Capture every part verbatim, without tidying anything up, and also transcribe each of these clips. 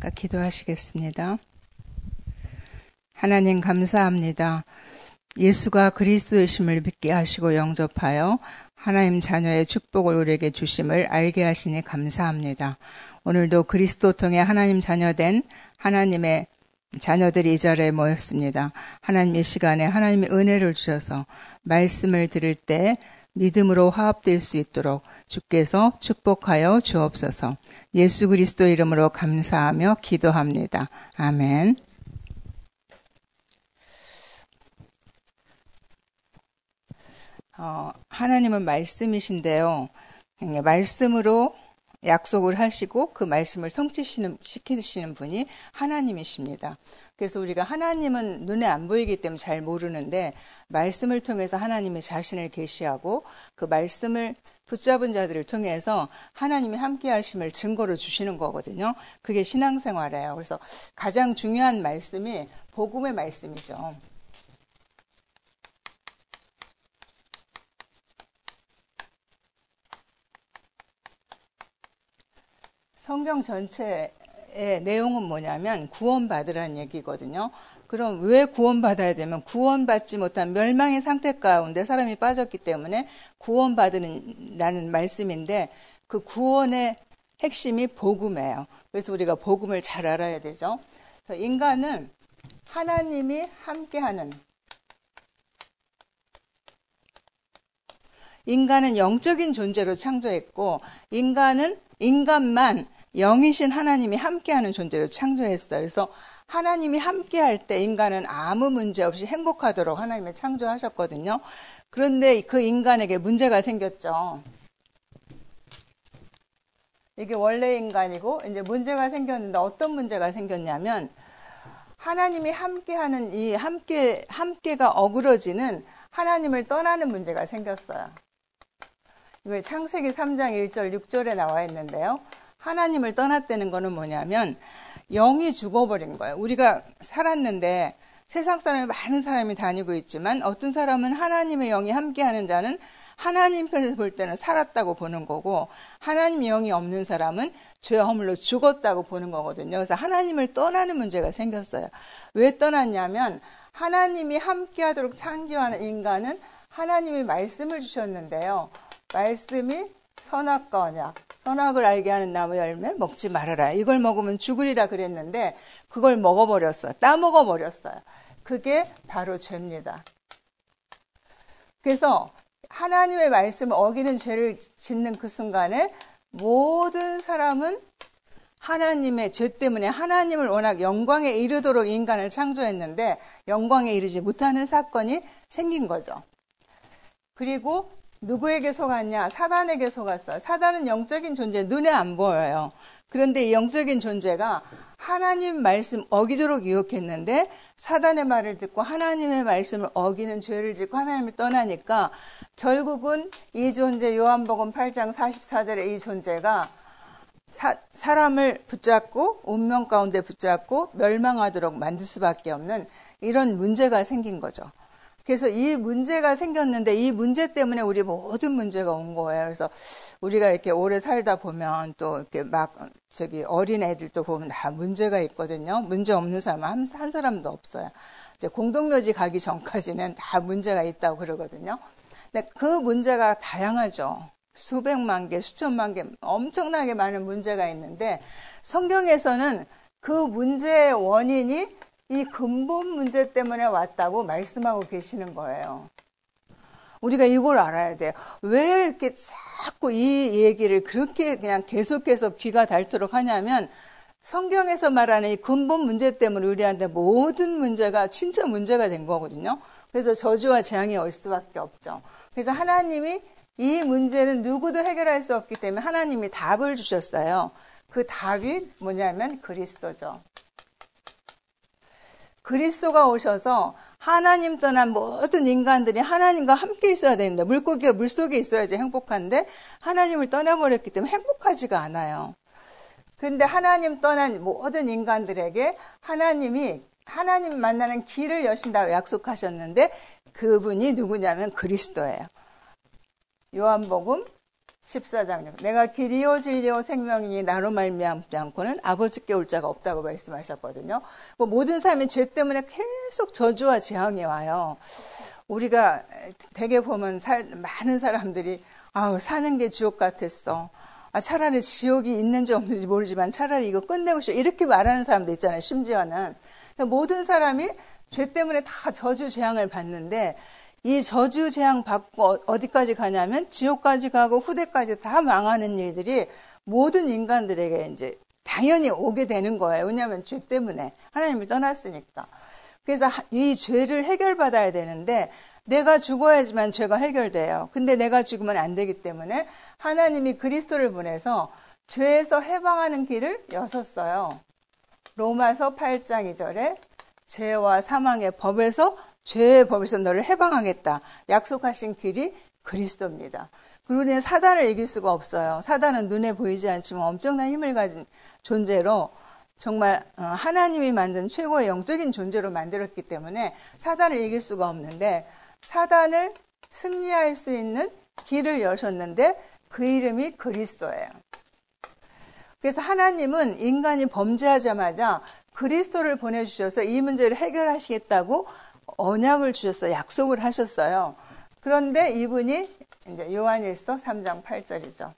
기도하시겠습니다. 하나님 감사합니다. 예수가 그리스도이심을 믿게 하시고 영접하여 하나님 자녀의 축복을 우리에게 주심을 알게 하시니 감사합니다. 오늘도 그리스도 통해 하나님 자녀된 하나님의 자녀들이 이 자리에 모였습니다. 하나님 이 시간에 하나님의 은혜를 주셔서 말씀을 들을 때 믿음으로 화합될 수 있도록 주께서 축복하여 주옵소서. 예수 그리스도 이름으로 감사하며 기도합니다. 아멘. 어, 하나님은 말씀이신데요. 말씀으로 약속을 하시고 그 말씀을 성취시키시는 분이 하나님이십니다. 그래서 우리가 하나님은 눈에 안 보이기 때문에 잘 모르는데 말씀을 통해서 하나님의 자신을 계시하고 그 말씀을 붙잡은 자들을 통해서 하나님이 함께 하심을 증거로 주시는 거거든요. 그게 신앙생활이에요. 그래서 가장 중요한 말씀이 복음의 말씀이죠. 성경 전체의 내용은 뭐냐면 구원받으라는 얘기거든요. 그럼 왜 구원받아야 되면 구원받지 못한 멸망의 상태 가운데 사람이 빠졌기 때문에 구원받으라는 말씀인데 그 구원의 핵심이 복음이에요. 그래서 우리가 복음을 잘 알아야 되죠. 인간은 하나님이 함께하는 인간은 영적인 존재로 창조했고 인간은 인간만 영이신 하나님이 함께하는 존재로 창조했어요. 그래서 하나님이 함께할 때 인간은 아무 문제 없이 행복하도록 하나님이 창조하셨거든요. 그런데 그 인간에게 문제가 생겼죠. 이게 원래 인간이고 이제 문제가 생겼는데 어떤 문제가 생겼냐면 하나님이 함께하는 이 함께 함께가 어그러지는 하나님을 떠나는 문제가 생겼어요. 이걸 창세기 삼 장 일 절 육 절에 나와 있는데요. 하나님을 떠났다는 거는 뭐냐면 영이 죽어버린 거예요. 우리가 살았는데 세상 사람이 많은 사람이 다니고 있지만 어떤 사람은 하나님의 영이 함께하는 자는 하나님 편에서 볼 때는 살았다고 보는 거고 하나님 영이 없는 사람은 죄 허물로 죽었다고 보는 거거든요. 그래서 하나님을 떠나는 문제가 생겼어요. 왜 떠났냐면 하나님이 함께하도록 창조하는 인간은 하나님이 말씀을 주셨는데요. 말씀이 선악과 언약, 선악을 알게 하는 나무 열매 먹지 말아라. 이걸 먹으면 죽으리라 그랬는데 그걸 먹어버렸어요. 따먹어버렸어요. 그게 바로 죄입니다. 그래서 하나님의 말씀을 어기는 죄를 짓는 그 순간에 모든 사람은 하나님의 죄 때문에 하나님을 워낙 영광에 이르도록 인간을 창조했는데 영광에 이르지 못하는 사건이 생긴 거죠. 그리고 누구에게 속았냐? 사단에게 속았어요. 사단은 영적인 존재, 눈에 안 보여요. 그런데 이 영적인 존재가 하나님 말씀 어기도록 유혹했는데 사단의 말을 듣고 하나님의 말씀을 어기는 죄를 짓고 하나님을 떠나니까 결국은 이 존재 요한복음 팔 장 사십사 절에 이 존재가 사, 사람을 붙잡고 운명 가운데 붙잡고 멸망하도록 만들 수밖에 없는 이런 문제가 생긴 거죠. 그래서 이 문제가 생겼는데 이 문제 때문에 우리 모든 문제가 온 거예요. 그래서 우리가 이렇게 오래 살다 보면 또 이렇게 막 저기 어린 애들도 보면 다 문제가 있거든요. 문제 없는 사람은 한, 한 사람도 없어요. 이제 공동묘지 가기 전까지는 다 문제가 있다고 그러거든요. 근데 그 문제가 다양하죠. 수백만 개, 수천만 개, 엄청나게 많은 문제가 있는데 성경에서는 그 문제의 원인이 이 근본 문제 때문에 왔다고 말씀하고 계시는 거예요. 우리가 이걸 알아야 돼요. 왜 이렇게 자꾸 이 얘기를 그렇게 그냥 계속해서 귀가 닳도록 하냐면 성경에서 말하는 이 근본 문제 때문에 우리한테 모든 문제가 진짜 문제가 된 거거든요. 그래서 저주와 재앙이 올 수밖에 없죠. 그래서 하나님이 이 문제는 누구도 해결할 수 없기 때문에 하나님이 답을 주셨어요. 그 답이 뭐냐면 그리스도죠. 그리스도가 오셔서 하나님 떠난 모든 인간들이 하나님과 함께 있어야 되는데 물고기가 물속에 있어야지 행복한데 하나님을 떠나버렸기 때문에 행복하지가 않아요. 그런데 하나님 떠난 모든 인간들에게 하나님이 하나님 만나는 길을 여신다고 약속하셨는데 그분이 누구냐면 그리스도예요. 요한복음 십사 장 내가 길이요 진리요 생명이니 나로 말미암지 않고는 아버지께 올 자가 없다고 말씀하셨거든요. 뭐 모든 사람이 죄 때문에 계속 저주와 재앙이 와요. 우리가 대개 보면 살, 많은 사람들이 아우 사는 게 지옥 같았어. 아, 차라리 지옥이 있는지 없는지 모르지만 차라리 이거 끝내고 싶어. 이렇게 말하는 사람도 있잖아요. 심지어는. 모든 사람이 죄 때문에 다 저주 재앙을 받는데 이 저주 재앙 받고 어디까지 가냐면 지옥까지 가고 후대까지 다 망하는 일들이 모든 인간들에게 이제 당연히 오게 되는 거예요. 왜냐하면 죄 때문에 하나님을 떠났으니까. 그래서 이 죄를 해결받아야 되는데 내가 죽어야지만 죄가 해결돼요. 근데 내가 죽으면 안 되기 때문에 하나님이 그리스도를 보내서 죄에서 해방하는 길을 여셨어요. 로마서 팔 장 이 절에 죄와 사망의 법에서 죄의 법에서 너를 해방하겠다. 약속하신 길이 그리스도입니다. 그리고 우리는 사단을 이길 수가 없어요. 사단은 눈에 보이지 않지만 엄청난 힘을 가진 존재로 정말 하나님이 만든 최고의 영적인 존재로 만들었기 때문에 사단을 이길 수가 없는데 사단을 승리할 수 있는 길을 여셨는데 그 이름이 그리스도예요. 그래서 하나님은 인간이 범죄하자마자 그리스도를 보내주셔서 이 문제를 해결하시겠다고 언약을 주셨어요. 약속을 하셨어요. 그런데 이분이 이제 요한일서 삼 장 팔 절이죠.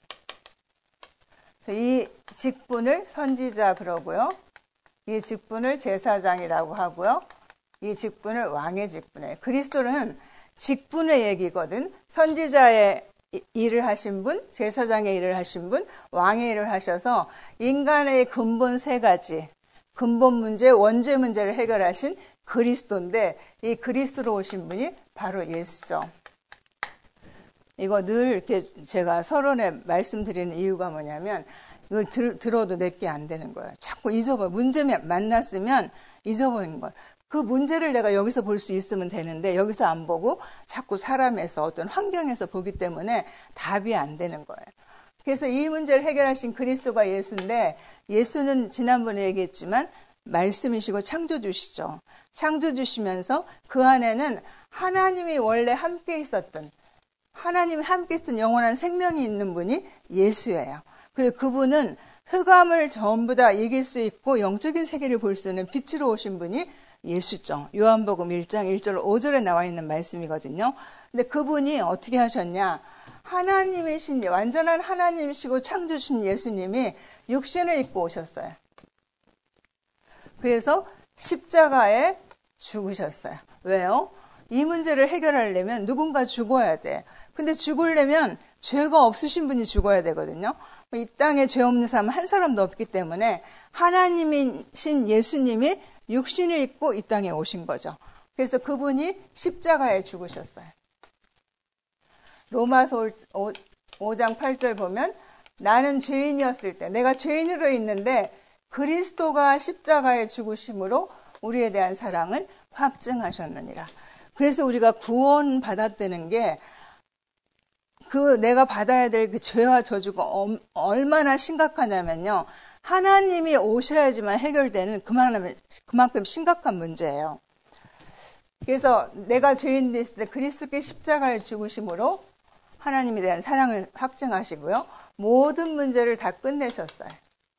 이 직분을 선지자 그러고요. 이 직분을 제사장이라고 하고요. 이 직분을 왕의 직분이에요. 그리스도는 직분의 얘기거든. 선지자의 일을 하신 분, 제사장의 일을 하신 분, 왕의 일을 하셔서 인간의 근본 세 가지, 근본 문제, 원죄 문제를 해결하신 그리스도인데 이 그리스도로 오신 분이 바로 예수죠. 이거 늘 이렇게 제가 서론에 말씀드리는 이유가 뭐냐면 이걸 들, 들어도 내게 안 되는 거예요. 자꾸 잊어버려. 문제 만났으면 잊어버리는 거예요. 그 문제를 내가 여기서 볼 수 있으면 되는데 여기서 안 보고 자꾸 사람에서 어떤 환경에서 보기 때문에 답이 안 되는 거예요. 그래서 이 문제를 해결하신 그리스도가 예수인데 예수는 지난번에 얘기했지만 말씀이시고 창조주시죠. 창조주시면서 그 안에는 하나님이 원래 함께 있었던 하나님이 함께 있었던 영원한 생명이 있는 분이 예수예요. 그리고 그분은 흑암을 전부 다 이길 수 있고 영적인 세계를 볼 수 있는 빛으로 오신 분이 예수죠. 요한복음 일 장 일 절 오 절에 나와 있는 말씀이거든요. 근데 그분이 어떻게 하셨냐? 하나님이신 완전한 하나님이시고 창조주신 예수님이 육신을 입고 오셨어요. 그래서 십자가에 죽으셨어요. 왜요? 이 문제를 해결하려면 누군가 죽어야 돼. 근데 죽으려면 죄가 없으신 분이 죽어야 되거든요. 이 땅에 죄 없는 사람은 한 사람도 없기 때문에 하나님이신 예수님이 육신을 입고 이 땅에 오신 거죠. 그래서 그분이 십자가에 죽으셨어요. 로마서 오 장 팔 절 보면 나는 죄인이었을 때 내가 죄인으로 있는데 그리스도가 십자가에 죽으심으로 우리에 대한 사랑을 확증하셨느니라. 그래서 우리가 구원 받았다는 게 그 내가 받아야 될 그 죄와 저주가 얼마나 심각하냐면요. 하나님이 오셔야지만 해결되는 그만큼, 그만큼 심각한 문제예요. 그래서 내가 죄인 됐을 때 그리스도께 십자가를 죽으심으로 하나님에 대한 사랑을 확증하시고요. 모든 문제를 다 끝내셨어요.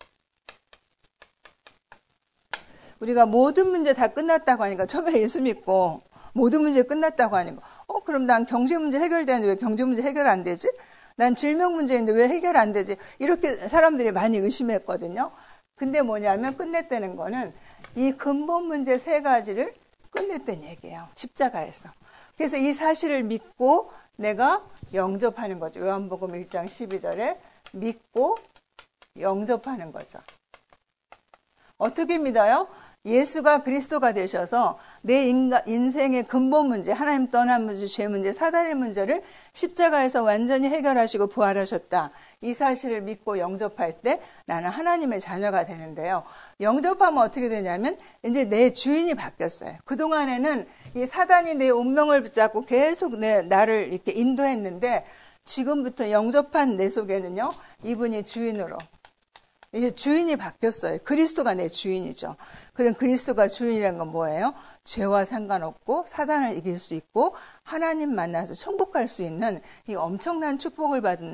우리가 모든 문제 다 끝났다고 하니까 처음에 예수 믿고 모든 문제 끝났다고 하니까 어 그럼 난 경제 문제 해결되는데 왜 경제 문제 해결 안 되지? 난 질병 문제인데 왜 해결 안 되지? 이렇게 사람들이 많이 의심했거든요. 근데 뭐냐면 끝냈다는 거는 이 근본 문제 세 가지를 끝냈다는 얘기예요. 십자가에서. 그래서 이 사실을 믿고 내가 영접하는 거죠. 요한복음 일 장 십이 절에 믿고 영접하는 거죠. 어떻게 믿어요? 예수가 그리스도가 되셔서 내 인가, 인생의 근본 문제, 하나님 떠난 문제, 죄 문제, 사단의 문제를 십자가에서 완전히 해결하시고 부활하셨다. 이 사실을 믿고 영접할 때 나는 하나님의 자녀가 되는데요. 영접하면 어떻게 되냐면 이제 내 주인이 바뀌었어요. 그동안에는 이 사단이 내 운명을 붙잡고 계속 내, 나를 이렇게 인도했는데 지금부터 영접한 내 속에는요, 이분이 주인으로 이제 주인이 바뀌었어요. 그리스도가 내 주인이죠. 그럼 그리스도가 주인이라는 건 뭐예요? 죄와 상관없고 사단을 이길 수 있고 하나님 만나서 천국 갈 수 있는 이 엄청난 축복을 받은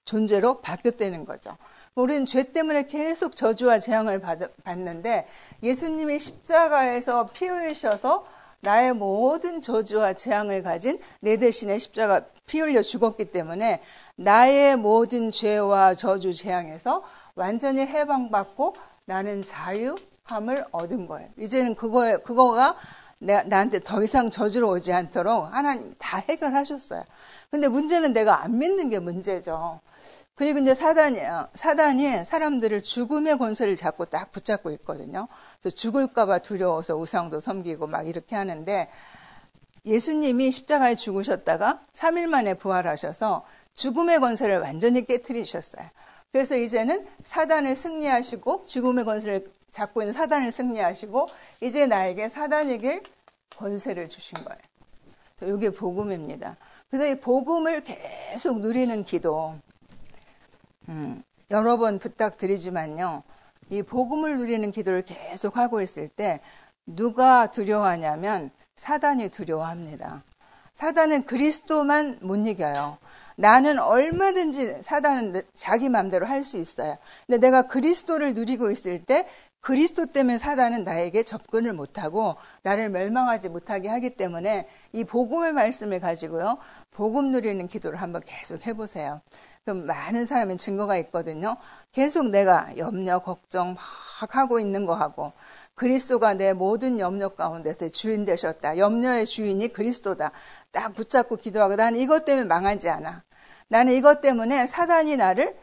존재로 바뀌었다는 거죠. 우리는 죄 때문에 계속 저주와 재앙을 받, 받는데 예수님이 십자가에서 피 흘리셔서 나의 모든 저주와 재앙을 가진 내 대신에 십자가 피 흘려 죽었기 때문에 나의 모든 죄와 저주 재앙에서 완전히 해방받고 나는 자유함을 얻은 거예요. 이제는 그거, 그거가 내, 나한테 더 이상 저주로 오지 않도록 하나님이 다 해결하셨어요. 근데 문제는 내가 안 믿는 게 문제죠. 그리고 이제 사단이, 사단이 사람들을 죽음의 권세를 잡고 딱 붙잡고 있거든요. 그래서 죽을까봐 두려워서 우상도 섬기고 막 이렇게 하는데 예수님이 십자가에 죽으셨다가 삼 일 만에 부활하셔서 죽음의 권세를 완전히 깨트리셨어요. 그래서 이제는 사단을 승리하시고 죽음의 권세를 잡고 있는 사단을 승리하시고 이제 나에게 사단이 이길 권세를 주신 거예요. 이게 복음입니다. 그래서 이 복음을 계속 누리는 기도, 음, 여러 번 부탁드리지만요. 이 복음을 누리는 기도를 계속 하고 있을 때 누가 두려워하냐면 사단이 두려워합니다. 사단은 그리스도만 못 이겨요. 나는 얼마든지 사단은 자기 마음대로 할 수 있어요. 근데 내가 그리스도를 누리고 있을 때 그리스도 때문에 사단은 나에게 접근을 못하고 나를 멸망하지 못하게 하기 때문에 이 복음의 말씀을 가지고요. 복음 누리는 기도를 한번 계속 해보세요. 그럼 많은 사람의 증거가 있거든요. 계속 내가 염려, 걱정 막 하고 있는 거하고 그리스도가 내 모든 염려 가운데서 주인 되셨다. 염려의 주인이 그리스도다. 딱 붙잡고 기도하고 나는 이것 때문에 망하지 않아. 나는 이것 때문에 사단이 나를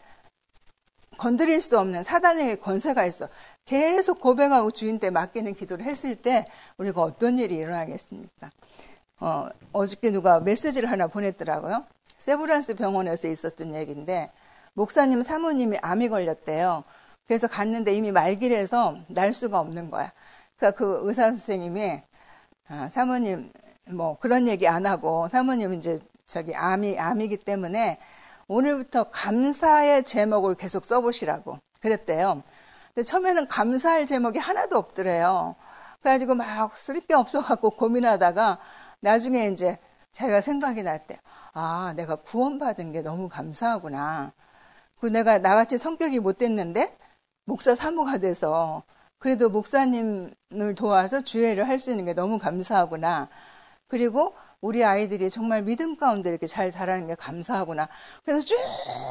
건드릴 수 없는 사단에게 권세가 있어. 계속 고백하고 주인께 맡기는 기도를 했을 때 우리가 어떤 일이 일어나겠습니까? 어, 어저께 누가 메시지를 하나 보냈더라고요. 세브란스 병원에서 있었던 얘기인데 목사님 사모님이 암이 걸렸대요. 그래서 갔는데 이미 말기라서 날 수가 없는 거야. 그러니까 그 의사 선생님이 아, 사모님 뭐 그런 얘기 안 하고 사모님 이제 저기 암이 암이기 때문에 오늘부터 감사의 제목을 계속 써보시라고 그랬대요. 근데 처음에는 감사할 제목이 하나도 없더래요. 그래가지고 막 쓸 게 없어갖고 고민하다가 나중에 이제 자기가 생각이 났대요. 아, 내가 구원받은 게 너무 감사하구나. 그리고 내가 나같이 성격이 못됐는데 목사 사모가 돼서 그래도 목사님을 도와서 주례를 할 수 있는 게 너무 감사하구나. 그리고 우리 아이들이 정말 믿음 가운데 이렇게 잘 자라는 게 감사하구나. 그래서 쭉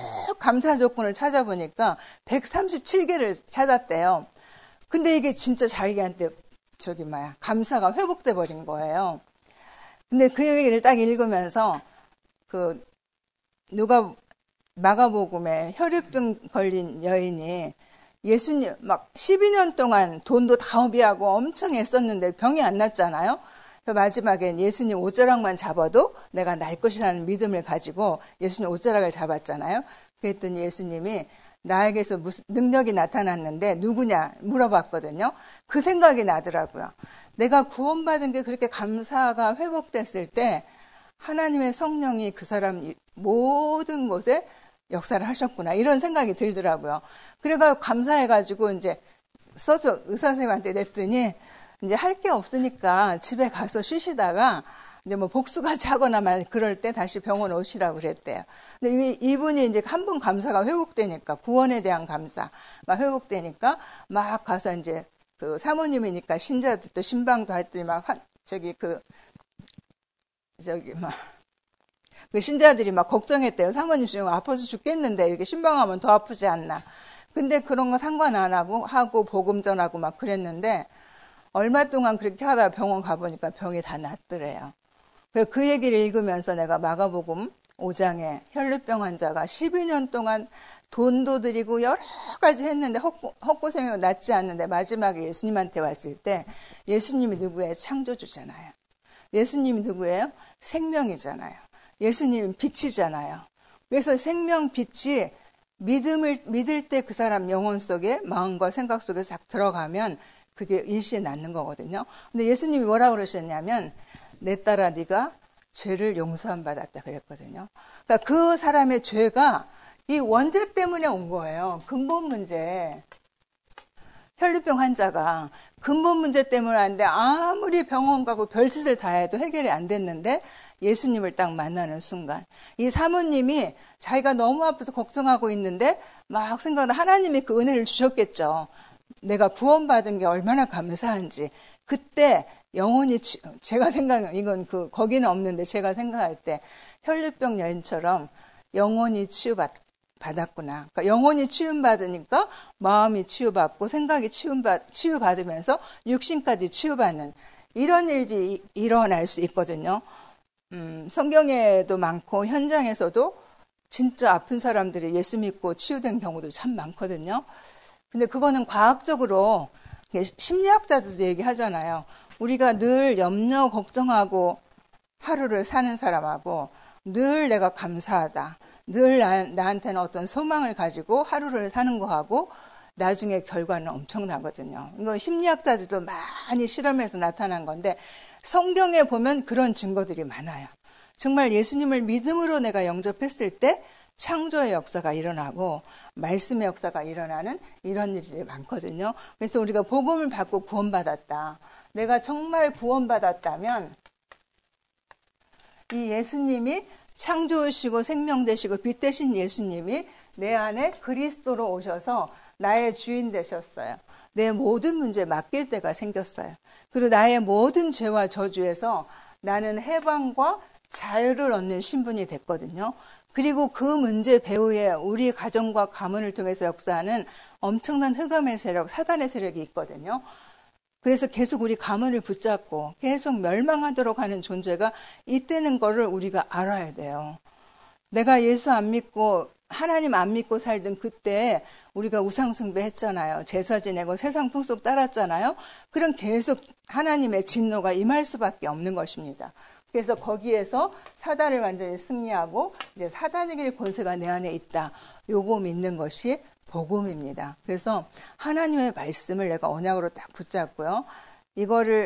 감사 조건을 찾아보니까 백삼십칠 개를 찾았대요. 근데 이게 진짜 자기한테 저기 뭐야 감사가 회복돼 버린 거예요. 근데 그 얘기를 딱 읽으면서 그 누가 마가복음에 혈유병 걸린 여인이 예수님 막 십이 년 동안 돈도 다 허비하고 엄청 애썼는데 병이 안 났잖아요. 마지막엔 예수님 옷자락만 잡아도 내가 날 것이라는 믿음을 가지고 예수님 옷자락을 잡았잖아요. 그랬더니 예수님이 나에게서 무슨 능력이 나타났는데 누구냐 물어봤거든요. 그 생각이 나더라고요. 내가 구원받은 게 그렇게 감사가 회복됐을 때 하나님의 성령이 그 사람 모든 곳에 역사를 하셨구나 이런 생각이 들더라고요. 그래가 감사해가지고 이제 써서 의사 선생님한테 냈더니 이제 할 게 없으니까 집에 가서 쉬시다가 이제 뭐 복수가 차거나 말 그럴 때 다시 병원 오시라고 그랬대요. 근데 이분이 이제 한 번 감사가 회복되니까 구원에 대한 감사가 회복되니까 막 가서 이제 그 사모님이니까 신자들도 신방도 했더니 막 한, 저기 그 저기 막 그 신자들이 막 걱정했대요. 사모님 지금 아파서 죽겠는데 이렇게 신방하면 더 아프지 않나. 근데 그런 거 상관 안 하고 하고 복음 전하고 막 그랬는데 얼마 동안 그렇게 하다가 병원 가보니까 병이 다 낫더래요. 그래서 그 얘기를 읽으면서 내가 마가복음 오 장에 혈루병 환자가 십이 년 동안 돈도 드리고 여러 가지 했는데 헛고, 헛고생이 낫지 않는데 마지막에 예수님한테 왔을 때 예수님이 누구예요? 창조주잖아요. 예수님이 누구예요? 생명이잖아요. 예수님은 빛이잖아요. 그래서 생명 빛이 믿음을 믿을 때 그 사람 영혼 속에 마음과 생각 속에 싹 들어가면 그게 일시에 낫는 거거든요. 근데 예수님이 뭐라고 그러셨냐면 내 딸아 네가 죄를 용서함 받았다 그랬거든요. 그러니까 그 사람의 죄가 이 원죄 때문에 온 거예요. 근본 문제. 혈류병 환자가 근본 문제 때문에 안 돼. 아무리 병원 가고 별짓을 다 해도 해결이 안 됐는데 예수님을 딱 만나는 순간 이 사모님이 자기가 너무 아파서 걱정하고 있는데 막 생각하는 하나님이 그 은혜를 주셨겠죠. 내가 구원받은 게 얼마나 감사한지. 그때 영혼이 치, 제가 생각하는 이건 그 거기는 없는데 제가 생각할 때 혈류병 여인처럼 영혼이 치유받 받았구나. 그러니까 영혼이 치유받으니까 마음이 치유받고 생각이 치유받, 치유받으면서 육신까지 치유받는 이런 일이 일어날 수 있거든요. 음, 성경에도 많고 현장에서도 진짜 아픈 사람들이 예수 믿고 치유된 경우도 참 많거든요. 근데 그거는 과학적으로 심리학자들도 얘기하잖아요. 우리가 늘 염려, 걱정하고 하루를 사는 사람하고 늘 내가 감사하다. 늘 나, 나한테는 어떤 소망을 가지고 하루를 사는 거하고 나중에 결과는 엄청나거든요. 이건 심리학자들도 많이 실험해서 나타난 건데 성경에 보면 그런 증거들이 많아요. 정말 예수님을 믿음으로 내가 영접했을 때 창조의 역사가 일어나고 말씀의 역사가 일어나는 이런 일들이 많거든요. 그래서 우리가 복음을 받고 구원받았다. 내가 정말 구원받았다면 이 예수님이 창조이시고 생명 되시고 빛 되신 예수님이 내 안에 그리스도로 오셔서 나의 주인 되셨어요. 내 모든 문제 맡길 때가 생겼어요. 그리고 나의 모든 죄와 저주에서 나는 해방과 자유를 얻는 신분이 됐거든요. 그리고 그 문제 배후에 우리 가정과 가문을 통해서 역사하는 엄청난 흑암의 세력, 사단의 세력이 있거든요. 그래서 계속 우리 가문을 붙잡고 계속 멸망하도록 하는 존재가 있다는 거를 우리가 알아야 돼요. 내가 예수 안 믿고 하나님 안 믿고 살던 그때 우리가 우상숭배 했잖아요. 제사 지내고 세상 풍속 따랐잖아요. 그럼 계속 하나님의 진노가 임할 수밖에 없는 것입니다. 그래서 거기에서 사단을 완전히 승리하고 이제 사단에게 권세가 내 안에 있다. 요거 믿는 것이 복음입니다. 그래서 하나님의 말씀을 내가 언약으로 딱 붙잡고요. 이거를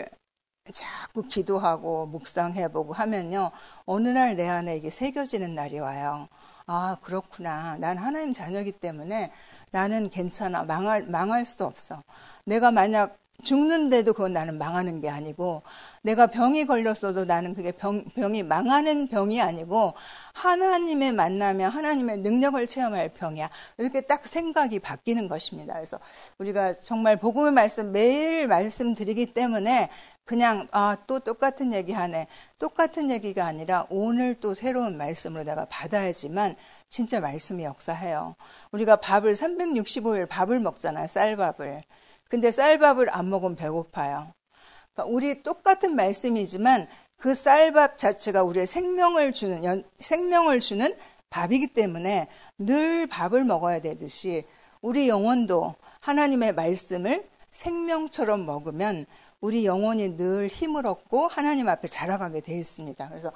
자꾸 기도하고 묵상해보고 하면요. 어느 날 내 안에 이게 새겨지는 날이 와요. 아, 그렇구나. 난 하나님 자녀이기 때문에 나는 괜찮아. 망할, 망할 수 없어. 내가 만약 죽는데도 그건 나는 망하는 게 아니고 내가 병이 걸렸어도 나는 그게 병, 병이 망하는 병이 아니고 하나님의 만나면 하나님의 능력을 체험할 병이야. 이렇게 딱 생각이 바뀌는 것입니다. 그래서 우리가 정말 복음의 말씀 매일 말씀드리기 때문에 그냥 아, 또 똑같은 얘기하네. 똑같은 얘기가 아니라 오늘 또 새로운 말씀으로 내가 받아야지만 진짜 말씀이 역사해요. 우리가 밥을 삼백육십오 일 밥을 먹잖아요. 쌀밥을. 근데 쌀밥을 안 먹으면 배고파요. 그러니까 우리 똑같은 말씀이지만 그 쌀밥 자체가 우리의 생명을 주는 연, 생명을 주는 밥이기 때문에 늘 밥을 먹어야 되듯이 우리 영혼도 하나님의 말씀을 생명처럼 먹으면 우리 영혼이 늘 힘을 얻고 하나님 앞에 자라가게 되어 있습니다. 그래서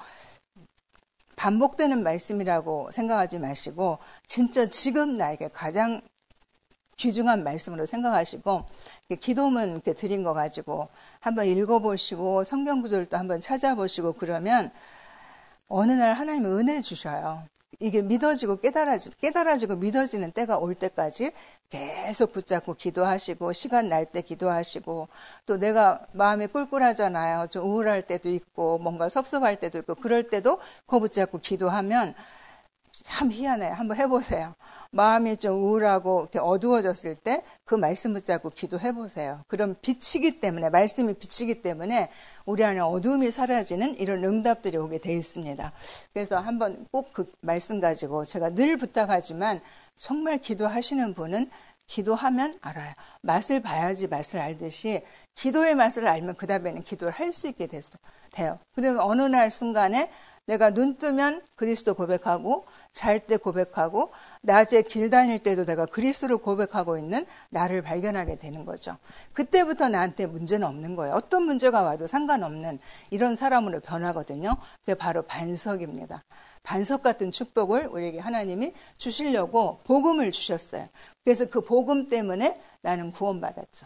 반복되는 말씀이라고 생각하지 마시고 진짜 지금 나에게 가장 귀중한 말씀으로 생각하시고 기도문 이렇게 드린 거 가지고 한번 읽어보시고 성경 구절도 한번 찾아보시고 그러면 어느 날 하나님이 은혜 주셔요. 이게 믿어지고 깨달아지, 깨달아지고 믿어지는 때가 올 때까지 계속 붙잡고 기도하시고 시간 날 때 기도하시고 또 내가 마음이 꿀꿀하잖아요. 좀 우울할 때도 있고 뭔가 섭섭할 때도 있고 그럴 때도 그거 붙잡고 기도하면 참 희한해요. 한번 해보세요. 마음이 좀 우울하고 이렇게 어두워졌을 때 그 말씀 붙잡고 기도해보세요. 그럼 빛이기 때문에, 말씀이 빛이기 때문에 우리 안에 어두움이 사라지는 이런 응답들이 오게 돼 있습니다. 그래서 한번 꼭 그 말씀 가지고 제가 늘 부탁하지만 정말 기도하시는 분은 기도하면 알아요. 맛을 봐야지 맛을 알듯이 기도의 맛을 알면 그 다음에는 기도를 할 수 있게 돼요. 그러면 어느 날 순간에 내가 눈 뜨면 그리스도 고백하고 잘 때 고백하고 낮에 길 다닐 때도 내가 그리스도를 고백하고 있는 나를 발견하게 되는 거죠. 그때부터 나한테 문제는 없는 거예요. 어떤 문제가 와도 상관없는 이런 사람으로 변하거든요. 그게 바로 반석입니다. 반석 같은 축복을 우리에게 하나님이 주시려고 복음을 주셨어요. 그래서 그 복음 때문에 나는 구원받았죠.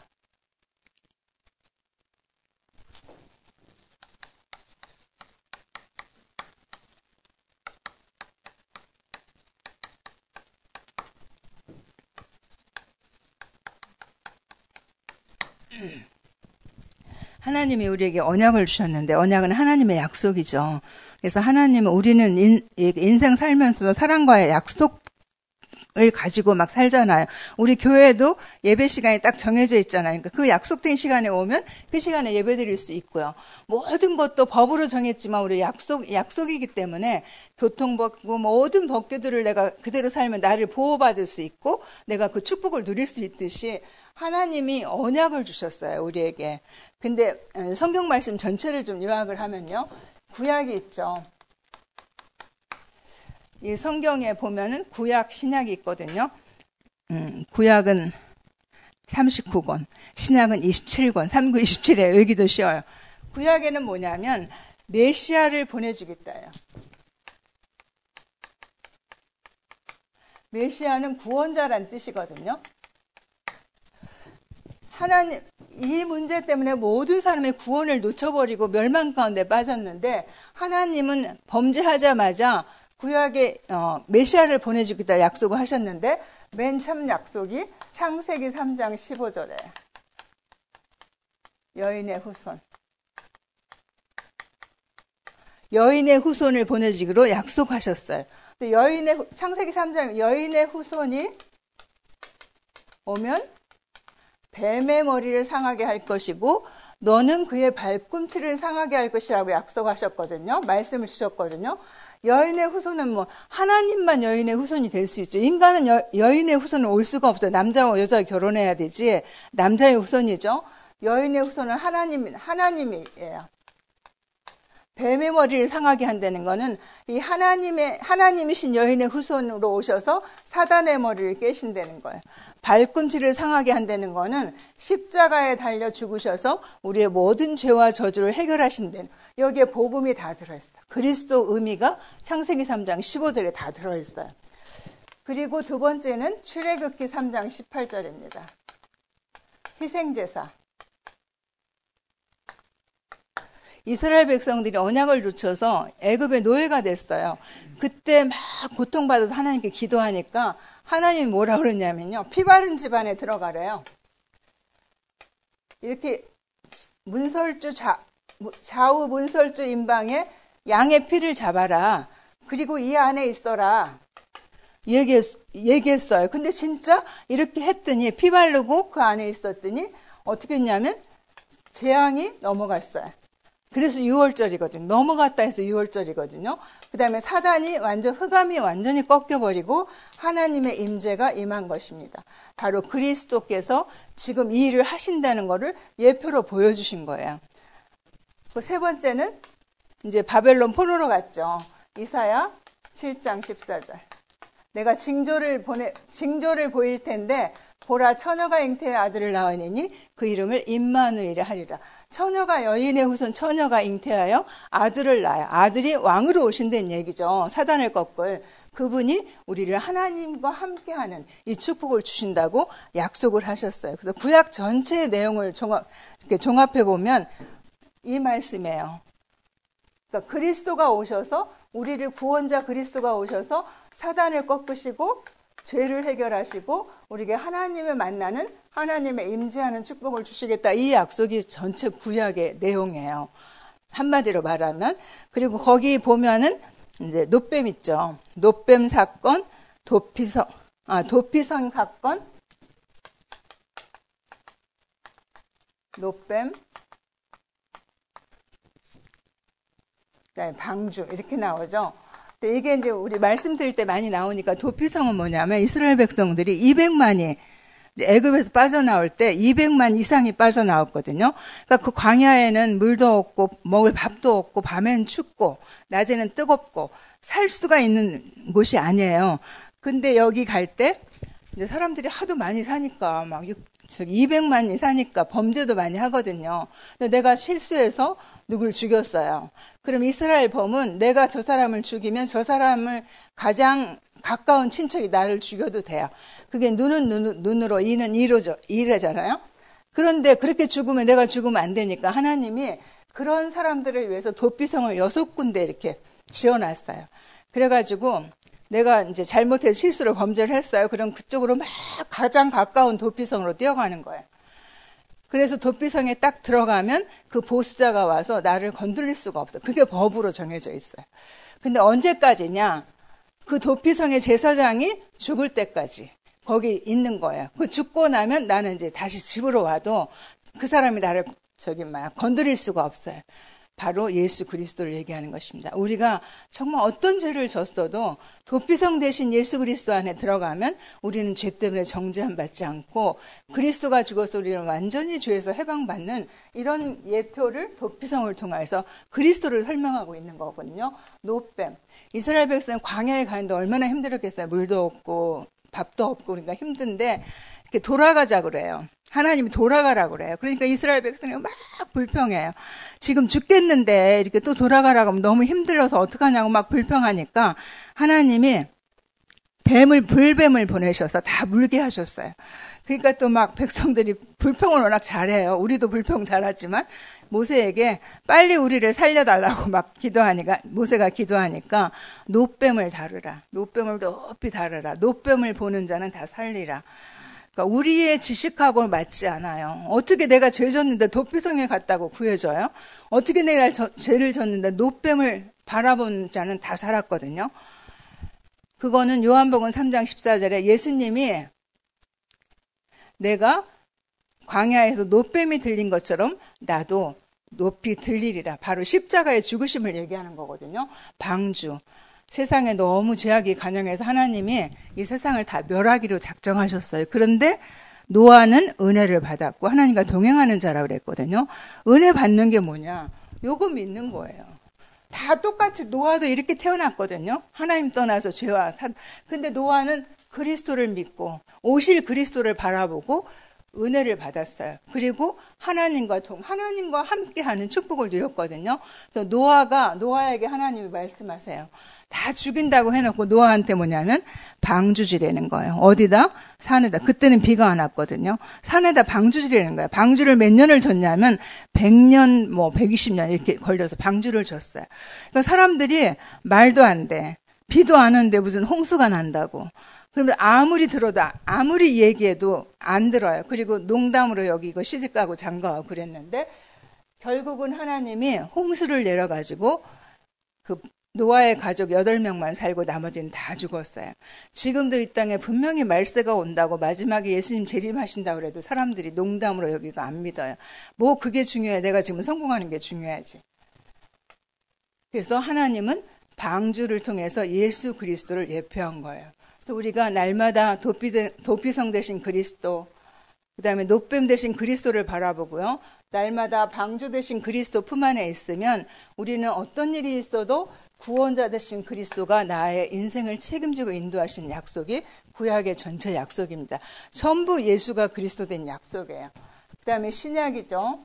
하나님이 우리에게 언약을 주셨는데 언약은 하나님의 약속이죠. 그래서 하나님은 우리는 인, 인생 살면서 사랑과의 약속을 가지고 막 살잖아요. 우리 교회도 예배 시간이 딱 정해져 있잖아요. 그러니까 그 약속된 시간에 오면 그 시간에 예배 드릴 수 있고요. 모든 것도 법으로 정했지만 우리 약속, 약속이기 때문에 교통법, 모든 법규들을 내가 그대로 살면 나를 보호받을 수 있고 내가 그 축복을 누릴 수 있듯이 하나님이 언약을 주셨어요, 우리에게. 근데 성경 말씀 전체를 좀 요약을 하면요. 구약이 있죠. 이 성경에 보면은 구약, 신약이 있거든요. 음, 구약은 삼십구 권, 신약은 이십칠 권, 삼 구 이십칠에 외기도 쉬워요. 구약에는 뭐냐면 메시아를 보내주겠다요. 메시아는 구원자란 뜻이거든요. 하나님, 이 문제 때문에 모든 사람의 구원을 놓쳐버리고 멸망 가운데 빠졌는데 하나님은 범죄하자마자 구약에 어, 메시아를 보내주겠다 약속을 하셨는데 맨 처음 약속이 창세기 삼 장 십오 절에 여인의 후손. 여인의 후손을 보내주기로 약속하셨어요. 여인의, 창세기 삼 장 여인의 후손이 오면 뱀의 머리를 상하게 할 것이고 너는 그의 발꿈치를 상하게 할 것이라고 약속하셨거든요. 말씀을 주셨거든요. 여인의 후손은 뭐 하나님만 여인의 후손이 될 수 있죠. 인간은 여, 여인의 후손은 올 수가 없어요. 남자와 여자가 결혼해야 되지. 남자의 후손이죠. 여인의 후손은 하나님, 하나님이에요. 뱀의 머리를 상하게 한다는 거는 이 하나님의, 하나님이신 여인의 후손으로 오셔서 사단의 머리를 깨신다는 거예요. 발꿈치를 상하게 한다는 거는 십자가에 달려 죽으셔서 우리의 모든 죄와 저주를 해결하신다는, 여기에 복음이 다 들어있어요. 그리스도 의미가 창세기 삼 장 십오 절에 다 들어있어요. 그리고 두 번째는 출애굽기 삼 장 십팔 절입니다. 희생제사. 이스라엘 백성들이 언약을 놓쳐서 애굽의 노예가 됐어요. 그때 막 고통받아서 하나님께 기도하니까 하나님이 뭐라 그러냐면요. 피 바른 집안에 들어가래요. 이렇게 문설주 좌, 좌우 문설주 임방에 양의 피를 잡아라. 그리고 이 안에 있어라. 얘기했, 얘기했어요. 근데 진짜 이렇게 했더니 피 바르고 그 안에 있었더니 어떻게 했냐면 재앙이 넘어갔어요. 그래서 유월절이거든요. 넘어갔다 해서 유월절이거든요. 그 다음에 사단이 완전, 흑암이 완전히 꺾여버리고 하나님의 임재가 임한 것입니다. 바로 그리스도께서 지금 이 일을 하신다는 것을 예표로 보여주신 거예요. 그 세 번째는 이제 바벨론 포로로 갔죠. 이사야 칠 장 십사 절. 내가 징조를 보내, 징조를 보일 텐데 보라 처녀가 잉태의 아들을 낳으니 그 이름을 임마누엘이라 하리라. 처녀가 여인의 후손 처녀가 잉태하여 아들을 낳아요. 아들이 왕으로 오신다는 얘기죠. 사단을 꺾을 그분이 우리를 하나님과 함께하는 이 축복을 주신다고 약속을 하셨어요. 그래서 구약 전체의 내용을 종합, 이렇게 종합해 보면 이 말씀이에요. 그러니까 그리스도가 오셔서 우리를 구원자 그리스도가 오셔서 사단을 꺾으시고 죄를 해결하시고 우리에게 하나님을 만나는 하나님의 임재하는 축복을 주시겠다. 이 약속이 전체 구약의 내용이에요. 한마디로 말하면. 그리고 거기 보면은 이제 노뱀 있죠. 노뱀 사건, 도피성, 아, 도피성 사건, 노뱀, 그다음에 방주 이렇게 나오죠. 근데 이게 이제 우리 말씀드릴 때 많이 나오니까 도피성은 뭐냐면 이스라엘 백성들이 이백만이 애굽에서 빠져나올 때 이백만 이상이 빠져나왔거든요. 그러니까 그 광야에는 물도 없고 먹을 밥도 없고 밤엔 춥고 낮에는 뜨겁고 살 수가 있는 곳이 아니에요. 근데 여기 갈 때 이제 사람들이 하도 많이 사니까 막 저기 이백만이 사니까 범죄도 많이 하거든요. 근데 내가 실수해서 누굴 죽였어요. 그럼 이스라엘 범은 내가 저 사람을 죽이면 저 사람을 가장 가까운 친척이 나를 죽여도 돼요. 그게 눈은 눈, 눈으로 이는 이로죠. 이래잖아요. 그런데 그렇게 죽으면 내가 죽으면 안 되니까 하나님이 그런 사람들을 위해서 도피성을 여섯 군데 이렇게 지어놨어요. 그래가지고 내가 이제 잘못해서 실수를 범죄를 했어요. 그럼 그쪽으로 막 가장 가까운 도피성으로 뛰어가는 거예요. 그래서 도피성에 딱 들어가면 그 보수자가 와서 나를 건드릴 수가 없어. 그게 법으로 정해져 있어요. 근데 언제까지냐? 그 도피성의 제사장이 죽을 때까지 거기 있는 거예요. 그 죽고 나면 나는 이제 다시 집으로 와도 그 사람이 나를 저기 막 건드릴 수가 없어요. 바로 예수 그리스도를 얘기하는 것입니다. 우리가 정말 어떤 죄를 졌어도 도피성 대신 예수 그리스도 안에 들어가면 우리는 죄 때문에 정죄함 받지 않고 그리스도가 죽어서 우리는 완전히 죄에서 해방받는 이런 예표를 도피성을 통해서 그리스도를 설명하고 있는 거거든요. 노뱀. 이스라엘 백성은 광야에 가는데 얼마나 힘들었겠어요. 물도 없고 밥도 없고 그러니까 힘든데 이렇게 돌아가자 그래요. 하나님이 돌아가라고 그래요. 그러니까 이스라엘 백성이 막 불평해요. 지금 죽겠는데 이렇게 또 돌아가라고 하면 너무 힘들어서 어떡하냐고 막 불평하니까 하나님이 뱀을, 불뱀을 보내셔서 다 물게 하셨어요. 그러니까 또 막 백성들이 불평을 워낙 잘해요. 우리도 불평 잘하지만 모세에게 빨리 우리를 살려달라고 막 기도하니까, 모세가 기도하니까 노뱀을 다루라. 노뱀을 높이 다루라. 노뱀을 보는 자는 다 살리라. 그러니까 우리의 지식하고 맞지 않아요. 어떻게 내가 죄 졌는데 도피성에 갔다고 구해줘요? 어떻게 내가 저, 죄를 졌는데 노뱀을 바라보는 자는 다 살았거든요. 그거는 요한복음 삼 장 십사 절에 예수님이 내가 광야에서 노뱀이 들린 것처럼 나도 높이 들리리라. 바로 십자가의 죽으심을 얘기하는 거거든요. 방주. 세상에 너무 죄악이 간영해서 하나님이 이 세상을 다 멸하기로 작정하셨어요. 그런데 노아는 은혜를 받았고 하나님과 동행하는 자라고 그랬거든요. 은혜 받는 게 뭐냐? 요거 믿는 거예요. 다 똑같이 노아도 이렇게 태어났거든요. 하나님 떠나서 죄와 사... 근데 노아는 그리스도를 믿고 오실 그리스도를 바라보고 은혜를 받았어요. 그리고 하나님과 동, 하나님과 함께하는 축복을 누렸거든요. 그래서 노아가, 노아에게 하나님이 말씀하세요. 다 죽인다고 해놓고 노아한테 뭐냐면 방주지라는 거예요. 어디다? 산에다. 그때는 비가 안 왔거든요. 산에다 방주지라는 거예요. 방주를 몇 년을 줬냐면 백 년, 뭐 백이십 년 이렇게 걸려서 방주를 줬어요. 그러니까 사람들이 말도 안 돼. 비도 안 오는데 무슨 홍수가 난다고. 그러면 아무리 들어도 아무리 얘기해도 안 들어요. 그리고 농담으로 여기 이거 시집가고 장가하고 그랬는데 결국은 하나님이 홍수를 내려가지고 그 노아의 가족 여덟 명만 살고 나머지는 다 죽었어요. 지금도 이 땅에 분명히 말세가 온다고 마지막에 예수님 재림하신다고 그래도 사람들이 농담으로 여기가 안 믿어요. 뭐 그게 중요해. 내가 지금 성공하는 게 중요하지. 그래서 하나님은 방주를 통해서 예수 그리스도를 예표한 거예요. 그래서 우리가 날마다 도피, 도피성 대신 그리스도, 그 다음에 노뱀 대신 그리스도를 바라보고요. 날마다 방주 대신 그리스도 품 안에 있으면 우리는 어떤 일이 있어도 구원자 되신 그리스도가 나의 인생을 책임지고 인도하시는 약속이 구약의 전체 약속입니다. 전부 예수가 그리스도 된 약속이에요. 그 다음에 신약이죠.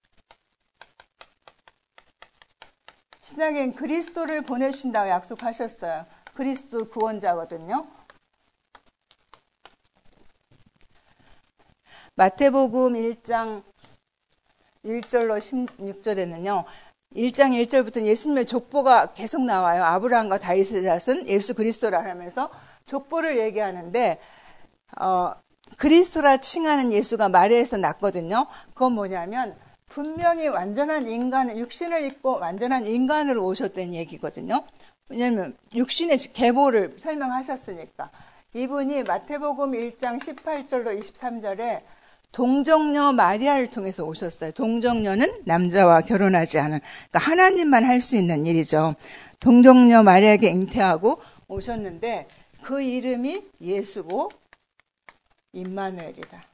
신약엔 그리스도를 보내신다고 약속하셨어요. 그리스도 구원자거든요. 마태복음 일 장 일 절로 십육 절에는요. 일 장 일 절부터 예수님의 족보가 계속 나와요. 아브라함과 다윗의 자손 예수 그리스도라 하면서 족보를 얘기하는데 어, 그리스도라 칭하는 예수가 마리아에서 났거든요. 그건 뭐냐면 분명히 완전한 인간을 육신을 입고 완전한 인간으로 오셨다는 얘기거든요. 왜냐하면 육신의 계보를 설명하셨으니까. 이분이 마태복음 일 장 십팔 절로 이십삼 절에 동정녀 마리아를 통해서 오셨어요. 동정녀는 남자와 결혼하지 않은, 그러니까 하나님만 할 수 있는 일이죠. 동정녀 마리아에게 잉태하고 오셨는데 그 이름이 예수고 임마누엘이다.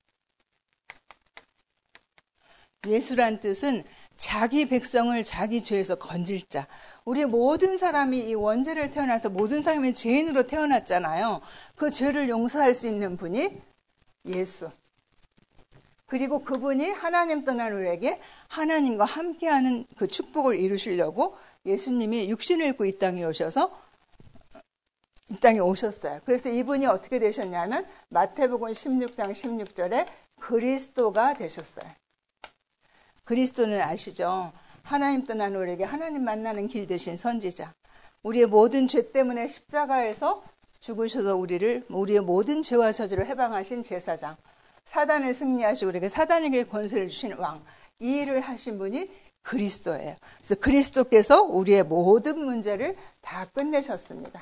예수란 뜻은 자기 백성을 자기 죄에서 건질 자. 우리 모든 사람이 이 원죄를 태어나서 모든 사람이 죄인으로 태어났잖아요. 그 죄를 용서할 수 있는 분이 예수. 그리고 그분이 하나님 떠난 우리에게 하나님과 함께하는 그 축복을 이루시려고 예수님이 육신을 입고 이 땅에 오셔서 이 땅에 오셨어요. 그래서 이분이 어떻게 되셨냐면 마태복음 십육 장 십육 절에 그리스도가 되셨어요. 그리스도는 아시죠? 하나님 떠난 우리에게 하나님 만나는 길 되신 선지자. 우리의 모든 죄 때문에 십자가에서 죽으셔서 우리를 우리의 모든 죄와 저주를 해방하신 제사장. 사단을 승리하시고 우리에게 사단에게 권세를 주신 왕, 이 일을 하신 분이 그리스도예요. 그래서 그리스도께서 우리의 모든 문제를 다 끝내셨습니다.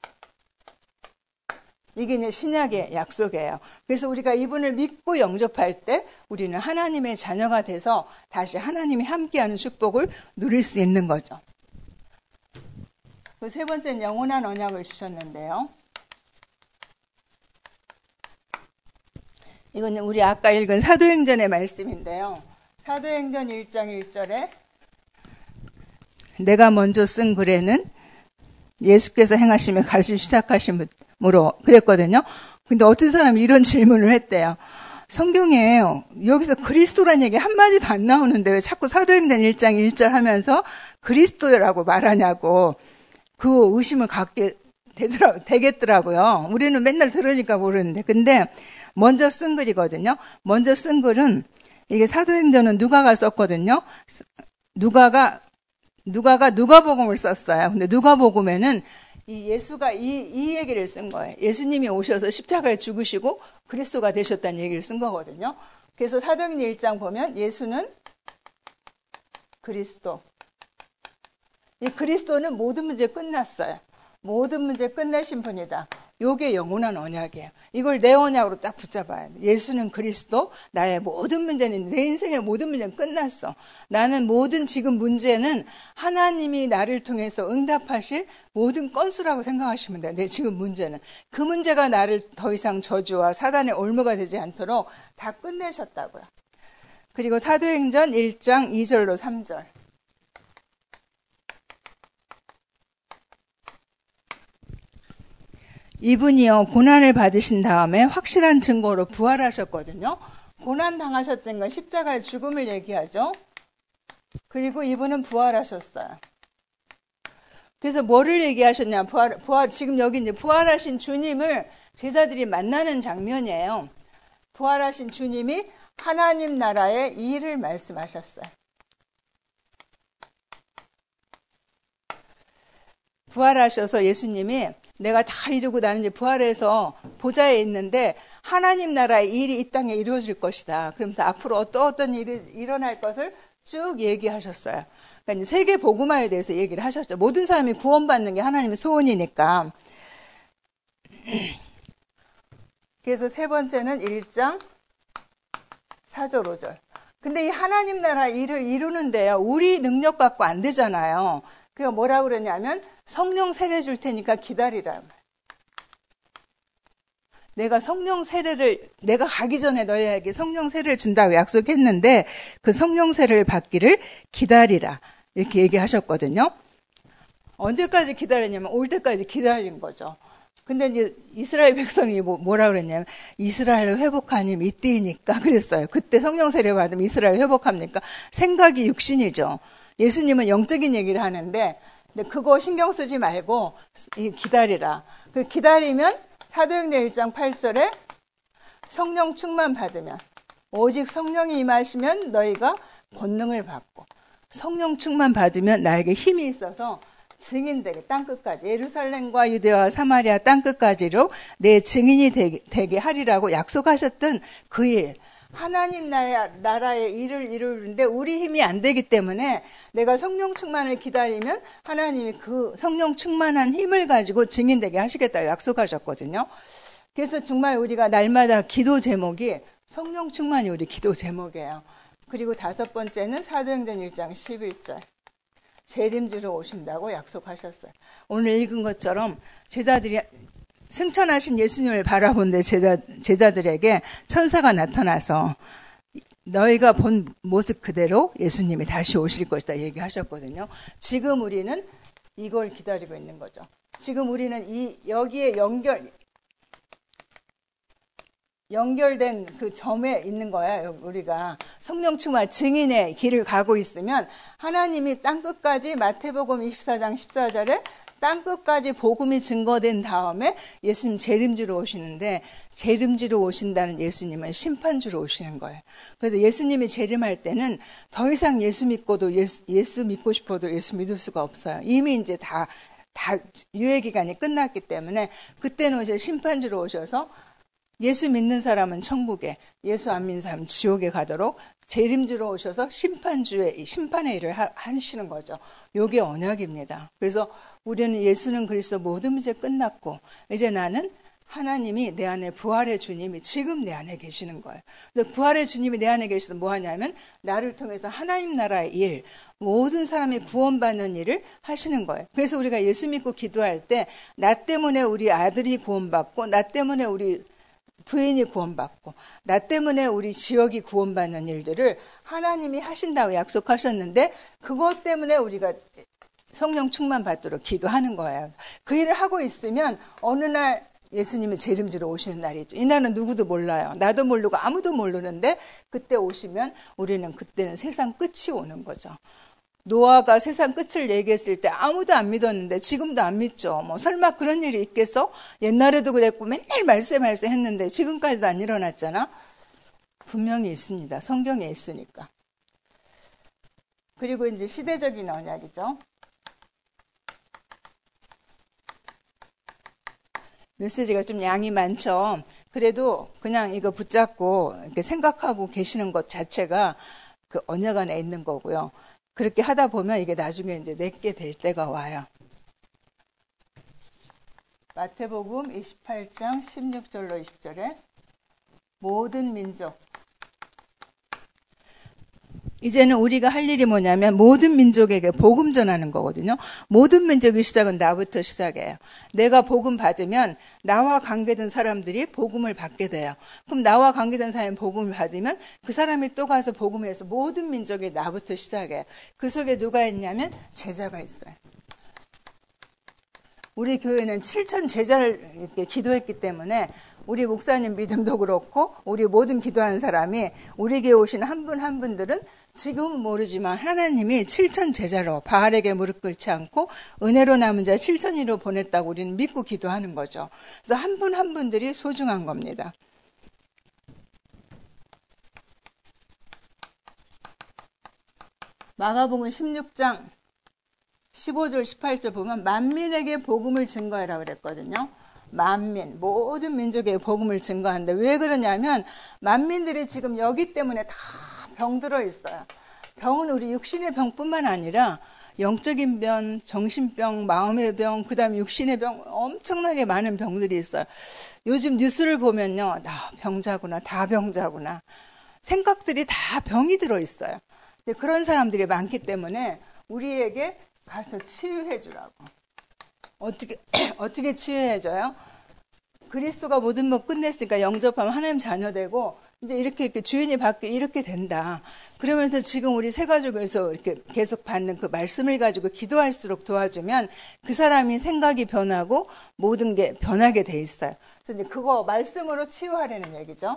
이게 이제 신약의 약속이에요. 그래서 우리가 이분을 믿고 영접할 때 우리는 하나님의 자녀가 돼서 다시 하나님이 함께하는 축복을 누릴 수 있는 거죠. 그 세 번째는 영원한 언약을 주셨는데요. 이건 우리 아까 읽은 사도행전의 말씀인데요. 사도행전 일 장 일 절에 내가 먼저 쓴 글에는 예수께서 행하시며 가르치기 시작하심으로 그랬거든요. 근데 어떤 사람이 이런 질문을 했대요. 성경에 여기서 그리스도란 얘기 한마디도 안 나오는데 왜 자꾸 사도행전 일 장 일 절 하면서 그리스도라고 말하냐고 그 의심을 갖게 되더라, 되겠더라고요. 우리는 맨날 들으니까 모르는데. 근데 먼저 쓴 글이거든요. 먼저 쓴 글은 이게 사도행전은 누가가 썼거든요. 누가가 누가가 누가복음을 썼어요. 근데 누가복음에는 이 예수가 이, 이 얘기를 쓴 거예요. 예수님이 오셔서 십자가에 죽으시고 그리스도가 되셨다는 얘기를 쓴 거거든요. 그래서 사도행전 일 장 보면 예수는 그리스도. 이 그리스도는 모든 문제 끝났어요. 모든 문제 끝내신 분이다. 요게 영원한 언약이에요. 이걸 내 언약으로 딱 붙잡아야 돼. 예수는 그리스도, 나의 모든 문제는, 내 인생의 모든 문제는 끝났어. 나는 모든 지금 문제는 하나님이 나를 통해서 응답하실 모든 건수라고 생각하시면 돼요. 내 지금 문제는. 그 문제가 나를 더 이상 저주와 사단의 올무가 되지 않도록 다 끝내셨다고요. 그리고 사도행전 일 장 이 절로 삼 절. 이분이요 고난을 받으신 다음에 확실한 증거로 부활하셨거든요. 고난 당하셨던 건 십자가의 죽음을 얘기하죠. 그리고 이분은 부활하셨어요. 그래서 뭐를 얘기하셨냐? 부활, 부활 지금 여기 이제 부활하신 주님을 제자들이 만나는 장면이에요. 부활하신 주님이 하나님 나라의 일을 말씀하셨어요. 부활하셔서 예수님이 내가 다 이루고 나는 이제 부활해서 보좌에 있는데 하나님 나라의 일이 이 땅에 이루어질 것이다. 그러면서 앞으로 어떤 어떤 일이 일어날 것을 쭉 얘기하셨어요. 그러니까 세계 복음화에 대해서 얘기를 하셨죠. 모든 사람이 구원받는 게 하나님의 소원이니까. 그래서 세 번째는 일 장 사 절 오 절. 근데 이 하나님 나라 일을 이루는데요. 우리 능력 갖고 안 되잖아요. 그가 뭐라고 그러냐면 성령 세례 줄 테니까 기다리라. 내가 성령 세례를 내가 가기 전에 너희에게 성령 세례를 준다고 약속했는데 그 성령 세례를 받기를 기다리라. 이렇게 얘기하셨거든요. 언제까지 기다렸냐면 올 때까지 기다린 거죠. 근데 이제 이스라엘 백성이 뭐, 뭐라 그랬냐면 이스라엘을 회복하니 이때이니까 그랬어요. 그때 성령 세례 받으면 이스라엘 회복합니까? 생각이 육신이죠. 예수님은 영적인 얘기를 하는데 근데 그거 신경 쓰지 말고 기다리라. 그 기다리면 사도행전 일 장 팔 절에 성령 충만 받으면 오직 성령이 임하시면 너희가 권능을 받고 성령 충만 받으면 나에게 힘이 있어서 증인되게 땅끝까지 예루살렘과 유대와 사마리아 땅끝까지로 내 증인이 되게, 되게 하리라고 약속하셨던 그 일. 하나님 나라의 일을 이루는데 우리 힘이 안 되기 때문에 내가 성령 충만을 기다리면 하나님이 그 성령 충만한 힘을 가지고 증인되게 하시겠다고 약속하셨거든요. 그래서 정말 우리가 날마다 기도 제목이 성령 충만이 우리 기도 제목이에요. 그리고 다섯 번째는 사도행전 일 장 십일 절. 재림주로 오신다고 약속하셨어요. 오늘 읽은 것처럼 제자들이 승천하신 예수님을 바라본데 제자, 제자들에게 천사가 나타나서 너희가 본 모습 그대로 예수님이 다시 오실 것이다 얘기하셨거든요. 지금 우리는 이걸 기다리고 있는 거죠. 지금 우리는 이 여기에 연결 연결된 그 점에 있는 거야. 우리가 성령 충만 증인의 길을 가고 있으면 하나님이 땅끝까지 마태복음 이십사 장 십사 절에 땅끝까지 복음이 증거된 다음에 예수님 재림주로 오시는데 재림주로 오신다는 예수님은 심판주로 오시는 거예요. 그래서 예수님이 재림할 때는 더 이상 예수 믿고도 예수, 예수 믿고 싶어도 예수 믿을 수가 없어요. 이미 이제 다, 다 유예 기간이 끝났기 때문에 그때는 이제 심판주로 오셔서 예수 믿는 사람은 천국에, 예수 안 믿는 사람은 지옥에 가도록 재림주로 오셔서 심판주의, 심판의 일을 하, 하시는 거죠. 요게 언약입니다. 그래서 우리는 예수는 그리스도 모든 문제 끝났고, 이제 나는 하나님이 내 안에 부활의 주님이 지금 내 안에 계시는 거예요. 그래서 부활의 주님이 내 안에 계시면 뭐 하냐면 나를 통해서 하나님 나라의 일, 모든 사람이 구원받는 일을 하시는 거예요. 그래서 우리가 예수 믿고 기도할 때 나 때문에 우리 아들이 구원받고 나 때문에 우리 부인이 구원받고 나 때문에 우리 지역이 구원받는 일들을 하나님이 하신다고 약속하셨는데 그것 때문에 우리가 성령 충만 받도록 기도하는 거예요. 그 일을 하고 있으면 어느 날 예수님이 재림지로 오시는 날이죠. 이날은 누구도 몰라요. 나도 모르고 아무도 모르는데 그때 오시면 우리는 그때는 세상 끝이 오는 거죠. 노아가 세상 끝을 얘기했을 때 아무도 안 믿었는데 지금도 안 믿죠. 뭐 설마 그런 일이 있겠어? 옛날에도 그랬고 맨날 말세 말세 했는데 지금까지도 안 일어났잖아. 분명히 있습니다. 성경에 있으니까. 그리고 이제 시대적인 언약이죠. 메시지가 좀 양이 많죠. 그래도 그냥 이거 붙잡고 이렇게 생각하고 계시는 것 자체가 그 언약 안에 있는 거고요. 그렇게 하다 보면 이게 나중에 이제 내게 될 때가 와요. 마태복음 이십팔 장 십육 절로 이십 절에 모든 민족. 이제는 우리가 할 일이 뭐냐면 모든 민족에게 복음 전하는 거거든요. 모든 민족의 시작은 나부터 시작해요. 내가 복음 받으면 나와 관계된 사람들이 복음을 받게 돼요. 그럼 나와 관계된 사람이 복음을 받으면 그 사람이 또 가서 복음을 해서 모든 민족이 나부터 시작해요. 그 속에 누가 있냐면 제자가 있어요. 우리 교회는 칠천 제자를 이렇게 기도했기 때문에 우리 목사님 믿음도 그렇고 우리 모든 기도하는 사람이 우리 교회 오신 한 분 한 분들은 지금은 모르지만 하나님이 칠천 제자로 바알에게 무릎 꿇지 않고 은혜로 남은 자 칠천이로 보냈다고 우리는 믿고 기도하는 거죠. 그래서 한 분 한 분들이 소중한 겁니다. 마가복음 십육 장 십오 절 십팔 절 보면 만민에게 복음을 증거해라 그랬거든요. 만민, 모든 민족에 복음을 증거하는데 왜 그러냐면 만민들이 지금 여기 때문에 다 병들어 있어요. 병은 우리 육신의 병뿐만 아니라 영적인 병, 정신병, 마음의 병, 그 다음에 육신의 병 엄청나게 많은 병들이 있어요. 요즘 뉴스를 보면요. 다 병자구나, 다 병자구나. 생각들이 다 병이 들어있어요. 그런 사람들이 많기 때문에 우리에게 가서 치유해 주라고. 어떻게, 어떻게 치유해줘요? 그리스도가 모든 것 끝냈으니까 영접하면 하나님 자녀 되고, 이제 이렇게, 이렇게 주인이 바뀌어 이렇게 된다. 그러면서 지금 우리 세 가족에서 이렇게 계속 받는 그 말씀을 가지고 기도할수록 도와주면 그 사람이 생각이 변하고 모든 게 변하게 돼 있어요. 그래서 이제 그거 말씀으로 치유하라는 얘기죠.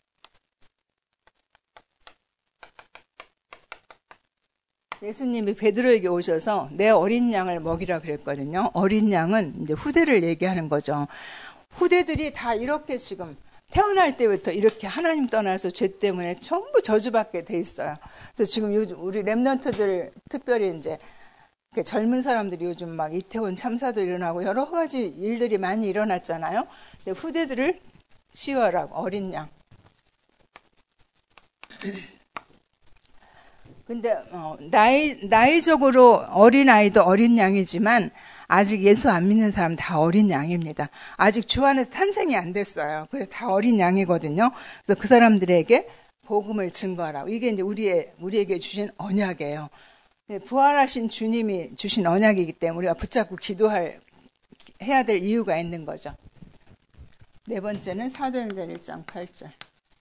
예수님이 베드로에게 오셔서 내 어린 양을 먹이라 그랬거든요. 어린 양은 이제 후대를 얘기하는 거죠. 후대들이 다 이렇게 지금 태어날 때부터 이렇게 하나님 떠나서 죄 때문에 전부 저주받게 돼 있어요. 그래서 지금 요즘 우리 랩런트들 특별히 이제 젊은 사람들이 요즘 막 이태원 참사도 일어나고 여러 가지 일들이 많이 일어났잖아요. 근데 후대들을 치유하라고 어린 양. 근데 어, 나이 나이적으로 어린 아이도 어린 양이지만 아직 예수 안 믿는 사람 다 어린 양입니다. 아직 주 안에서 탄생이 안 됐어요. 그래서 다 어린 양이거든요. 그래서 그 사람들에게 복음을 증거하라고. 이게 이제 우리의 우리에게 주신 언약이에요. 부활하신 주님이 주신 언약이기 때문에 우리가 붙잡고 기도할 해야 될 이유가 있는 거죠. 네 번째는 사도행전 일 장 팔 절.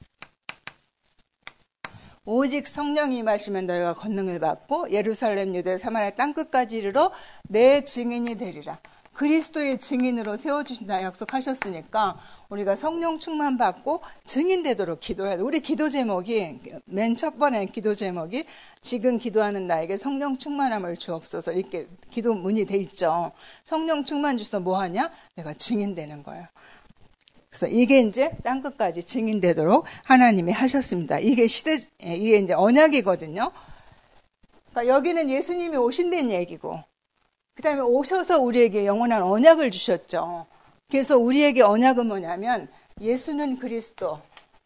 오직 성령이 임하시면 너희가 권능을 받고 예루살렘 유대 사마리아 땅끝까지 이르러 내 증인이 되리라. 그리스도의 증인으로 세워주신다 약속하셨으니까 우리가 성령 충만 받고 증인 되도록 기도해야 돼. 우리 기도 제목이 맨 첫 번에 기도 제목이 지금 기도하는 나에게 성령 충만함을 주옵소서 이렇게 기도문이 돼 있죠. 성령 충만 주셔서 뭐 하냐? 내가 증인 되는 거예요. 그래서 이게 이제 땅끝까지 증인되도록 하나님이 하셨습니다. 이게 시대, 이게 이제 언약이거든요. 그러니까 여기는 예수님이 오신다는 얘기고, 그 다음에 오셔서 우리에게 영원한 언약을 주셨죠. 그래서 우리에게 언약은 뭐냐면, 예수는 그리스도.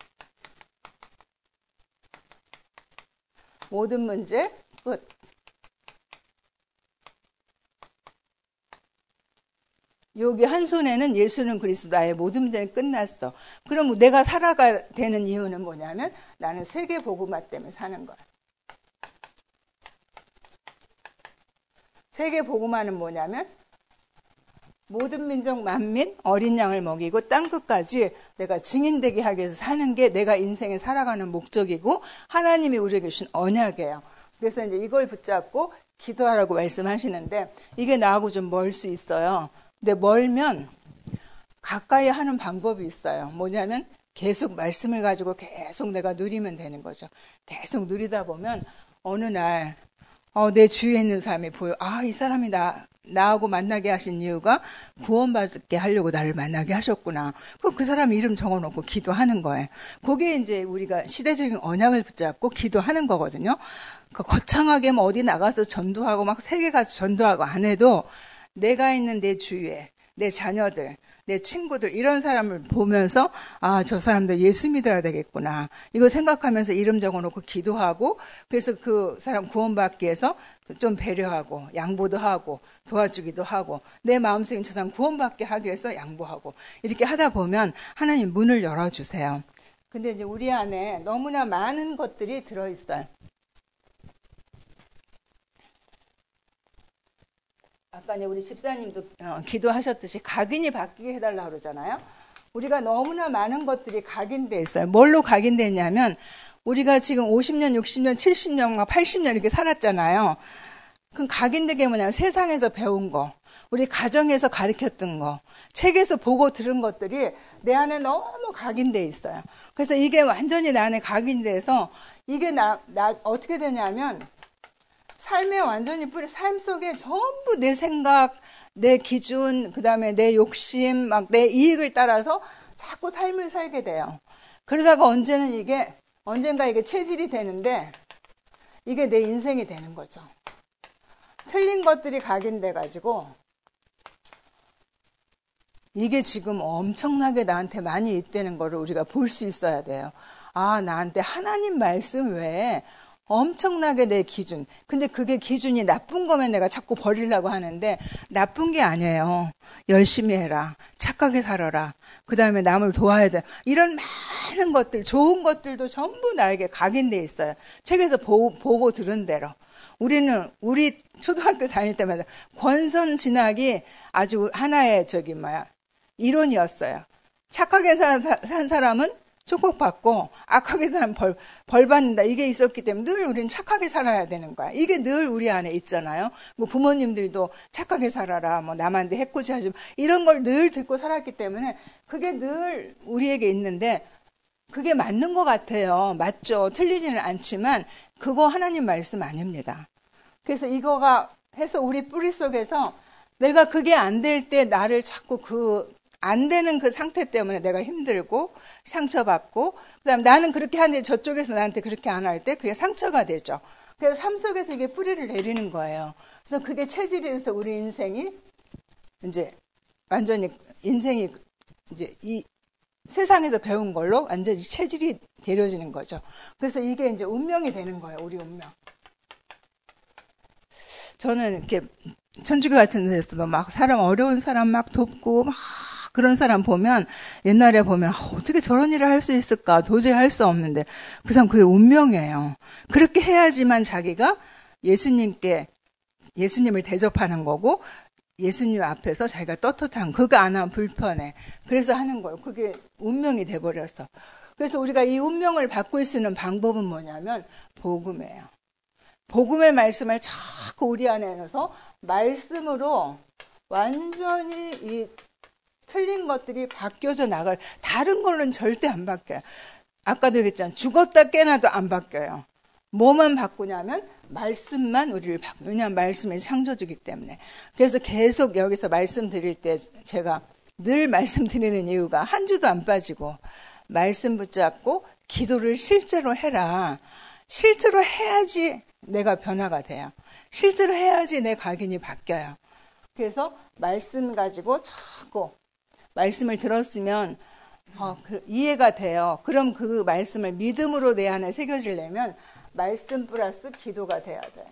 모든 문제 끝. 여기 한 손에는 예수는 그리스도, 나의 모든 문제는 끝났어. 그럼 내가 살아가 되는 이유는 뭐냐면 나는 세계 복음화 때문에 사는 거야. 세계 복음화는 뭐냐면 모든 민족 만민 어린 양을 먹이고 땅끝까지 내가 증인되게 하기 위해서 사는 게 내가 인생에 살아가는 목적이고 하나님이 우리에게 주신 언약이에요. 그래서 이제 이걸 붙잡고 기도하라고 말씀하시는데 이게 나하고 좀 멀 수 있어요. 근데 멀면 가까이 하는 방법이 있어요. 뭐냐면 계속 말씀을 가지고 계속 내가 누리면 되는 거죠. 계속 누리다 보면 어느 날 어, 내 주위에 있는 사람이 보여. 아, 이 사람이 나, 나하고 만나게 하신 이유가 구원받게 하려고 나를 만나게 하셨구나. 그럼 그 사람 이름 적어놓고 기도하는 거예요. 그게 이제 우리가 시대적인 언약을 붙잡고 기도하는 거거든요. 그 거창하게 뭐 어디 나가서 전도하고 막 세계 가서 전도하고 안 해도 내가 있는 내 주위에 내 자녀들, 내 친구들 이런 사람을 보면서 아, 저 사람들 예수 믿어야 되겠구나. 이거 생각하면서 이름 적어놓고 기도하고 그래서 그 사람 구원받기 위해서 좀 배려하고 양보도 하고 도와주기도 하고 내 마음속에 저 사람 구원받게 하기 위해서 양보하고 이렇게 하다 보면 하나님 문을 열어주세요. 근데 이제 우리 안에 너무나 많은 것들이 들어있어요. 아까 우리 집사님도 어, 기도하셨듯이 각인이 바뀌게 해달라고 그러잖아요. 우리가 너무나 많은 것들이 각인돼 있어요. 뭘로 각인돼 있냐면 우리가 지금 오십 년, 육십 년, 칠십 년, 팔십 년 이렇게 살았잖아요. 그럼 각인되게 뭐냐면 세상에서 배운 거, 우리 가정에서 가르쳤던 거, 책에서 보고 들은 것들이 내 안에 너무 각인돼 있어요. 그래서 이게 완전히 내 안에 각인돼서 이게 나, 나 어떻게 되냐면 삶에 완전히 뿌리, 삶 속에 전부 내 생각, 내 기준, 그 다음에 내 욕심, 막 내 이익을 따라서 자꾸 삶을 살게 돼요. 그러다가 언제는 이게, 언젠가 이게 체질이 되는데, 이게 내 인생이 되는 거죠. 틀린 것들이 각인돼가지고, 이게 지금 엄청나게 나한테 많이 있다는 거를 우리가 볼 수 있어야 돼요. 아, 나한테 하나님 말씀 외에 엄청나게 내 기준. 근데 그게 기준이 나쁜 거면 내가 자꾸 버리려고 하는데 나쁜 게 아니에요. 열심히 해라. 착하게 살아라. 그 다음에 남을 도와야 돼. 이런 많은 것들, 좋은 것들도 전부 나에게 각인돼 있어요. 책에서 보, 보고 들은 대로. 우리는 우리 초등학교 다닐 때마다 권선진학이 아주 하나의 저기 뭐야 이론이었어요. 착하게 산, 산 사람은 축복받고 악하게 살면 벌, 벌 받는다. 이게 있었기 때문에 늘 우리는 착하게 살아야 되는 거야. 이게 늘 우리 안에 있잖아요. 뭐 부모님들도 착하게 살아라. 뭐 남한테 해코지 하지 마. 이런 걸 늘 듣고 살았기 때문에 그게 늘 우리에게 있는데 그게 맞는 것 같아요. 맞죠. 틀리지는 않지만 그거 하나님 말씀 아닙니다. 그래서 이거가 해서 우리 뿌리 속에서 내가 그게 안 될 때 나를 자꾸 그 안 되는 그 상태 때문에 내가 힘들고 상처받고 그다음 나는 그렇게 하는데 저쪽에서 나한테 그렇게 안 할 때 그게 상처가 되죠. 그래서 삶 속에서 이게 뿌리를 내리는 거예요. 그래서 그게 체질이 돼서 우리 인생이 이제 완전히 인생이 이제 이 세상에서 배운 걸로 완전히 체질이 되려지는 거죠. 그래서 이게 이제 운명이 되는 거예요. 우리 운명. 저는 이렇게 천주교 같은 데서도 막 사람 어려운 사람 막 돕고 막 그런 사람 보면 옛날에 보면 아, 어떻게 저런 일을 할 수 있을까 도저히 할 수 없는데 그 사람 그게 운명이에요. 그렇게 해야지만 자기가 예수님께 예수님을 대접하는 거고 예수님 앞에서 자기가 떳떳한 그거 안 하면 불편해. 그래서 하는 거예요. 그게 운명이 돼버렸어. 그래서 우리가 이 운명을 바꿀 수 있는 방법은 뭐냐면 복음이에요. 복음의 말씀을 자꾸 우리 안에 넣어서 말씀으로 완전히 이 틀린 것들이 바뀌어져 나갈. 다른 걸로는 절대 안 바뀌어요. 아까도 얘기했잖아요. 죽었다 깨나도 안 바뀌어요. 뭐만 바꾸냐면 말씀만 우리를 바꾸요. 왜냐하면 말씀이 창조주기 때문에. 그래서 계속 여기서 말씀드릴 때 제가 늘 말씀드리는 이유가 한 주도 안 빠지고 말씀 붙잡고 기도를 실제로 해라. 실제로 해야지 내가 변화가 돼요. 실제로 해야지 내 각인이 바뀌어요. 그래서 말씀 가지고 자꾸 말씀을 들었으면 어, 그, 이해가 돼요. 그럼 그 말씀을 믿음으로 내 안에 새겨지려면 말씀 플러스 기도가 돼야 돼요.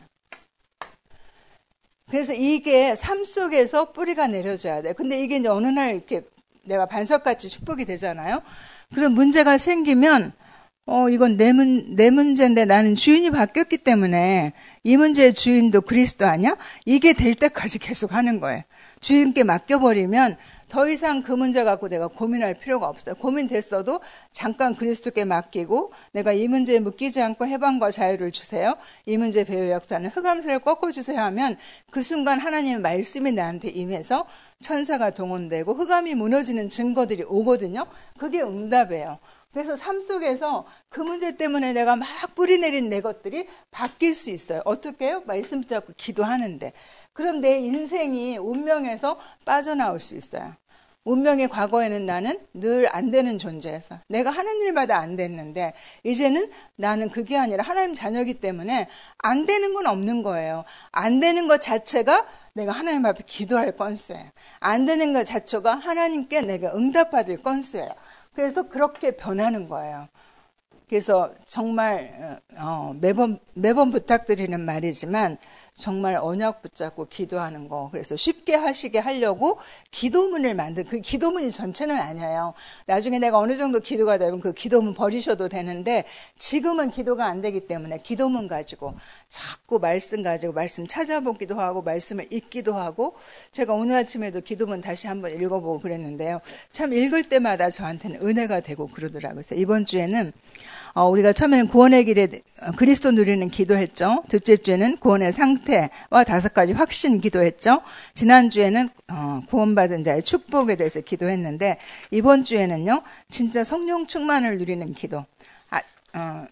그래서 이게 삶 속에서 뿌리가 내려져야 돼. 근데 이게 이제 어느 날 이렇게 내가 반석같이 축복이 되잖아요. 그런 문제가 생기면 어, 이건 내, 문, 내 문제인데 나는 주인이 바뀌었기 때문에 이 문제의 주인도 그리스도 아니야? 이게 될 때까지 계속 하는 거예요. 주인께 맡겨버리면 더 이상 그 문제 갖고 내가 고민할 필요가 없어요. 고민됐어도 잠깐 그리스도께 맡기고 내가 이 문제에 묶이지 않고 해방과 자유를 주세요. 이 문제 배우 역사는 흑암세를 꺾어주세요 하면 그 순간 하나님의 말씀이 나한테 임해서 천사가 동원되고 흑암이 무너지는 증거들이 오거든요. 그게 응답이에요. 그래서 삶 속에서 그 문제 때문에 내가 막 뿌리내린 내 것들이 바뀔 수 있어요. 어떻게 해요? 말씀 붙잡고 기도하는데. 그럼 내 인생이 운명에서 빠져나올 수 있어요. 운명의 과거에는 나는 늘 안 되는 존재였어. 내가 하는 일마다 안 됐는데 이제는 나는 그게 아니라 하나님 자녀이기 때문에 안 되는 건 없는 거예요. 안 되는 것 자체가 내가 하나님 앞에 기도할 건수예요. 안 되는 것 자체가 하나님께 내가 응답받을 건수예요. 그래서 그렇게 변하는 거예요. 그래서 정말 어, 매번 매번 부탁드리는 말이지만 정말 언약 붙잡고 기도하는 거. 그래서 쉽게 하시게 하려고 기도문을 만든, 그 기도문이 전체는 아니에요. 나중에 내가 어느 정도 기도가 되면 그 기도문 버리셔도 되는데 지금은 기도가 안 되기 때문에 기도문 가지고 자꾸 말씀 가지고 말씀 찾아보기도 하고 말씀을 읽기도 하고 제가 오늘 아침에도 기도문 다시 한번 읽어보고 그랬는데요. 참 읽을 때마다 저한테는 은혜가 되고 그러더라고요. 그래서 이번 주에는 어, 우리가 처음에는 구원의 길에 그리스도 누리는 기도했죠. 둘째 주에는 구원의 상태와 다섯 가지 확신 기도했죠. 지난주에는 어, 구원받은 자의 축복에 대해서 기도했는데 이번 주에는요. 진짜 성령 충만을 누리는 기도. 아, 어,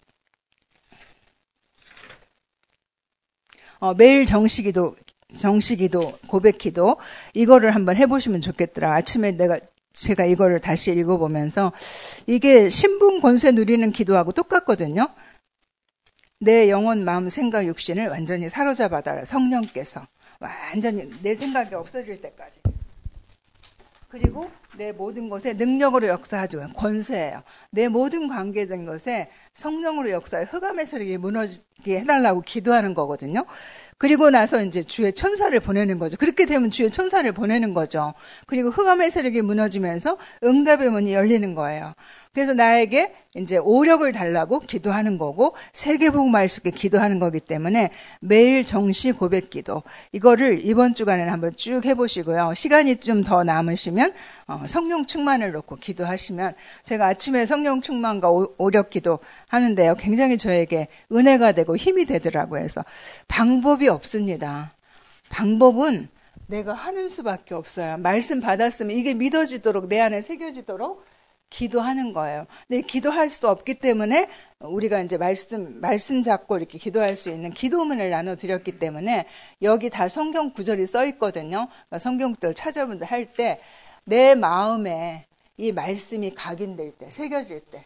어, 매일 정식기도, 정식기도, 고백기도 이거를 한번 해보시면 좋겠더라. 아침에 내가 제가 이거를 다시 읽어보면서 이게 신분 권세 누리는 기도하고 똑같거든요. 내 영혼, 마음, 생각, 육신을 완전히 사로잡아달라. 성령께서 완전히 내 생각이 없어질 때까지. 그리고 내 모든 것에 능력으로 역사하죠. 권세예요. 내 모든 관계된 것에 성령으로 역사해 흑암의 세력이 무너지게 해달라고 기도하는 거거든요. 그리고 나서 이제 주의 천사를 보내는 거죠. 그렇게 되면 주의 천사를 보내는 거죠. 그리고 흑암의 세력이 무너지면서 응답의 문이 열리는 거예요. 그래서 나에게 이제 오력을 달라고 기도하는 거고 세계복음 말씀께 기도하는 거기 때문에 매일 정시 고백 기도 이거를 이번 주간에는 한번 쭉 해보시고요. 시간이 좀 더 남으시면 어, 성령 충만을 놓고 기도하시면 제가 아침에 성령 충만과 오, 오력 기도 하는데요. 굉장히 저에게 은혜가 되고 힘이 되더라고요. 그래서 방법이 없습니다. 방법은 내가 하는 수밖에 없어요. 말씀 받았으면 이게 믿어지도록 내 안에 새겨지도록 기도하는 거예요. 근데 기도할 수도 없기 때문에 우리가 이제 말씀, 말씀 잡고 이렇게 기도할 수 있는 기도문을 나눠드렸기 때문에 여기 다 성경 구절이 써 있거든요. 그러니까 성경들 찾아본다 할 때 내 마음에 이 말씀이 각인될 때, 새겨질 때.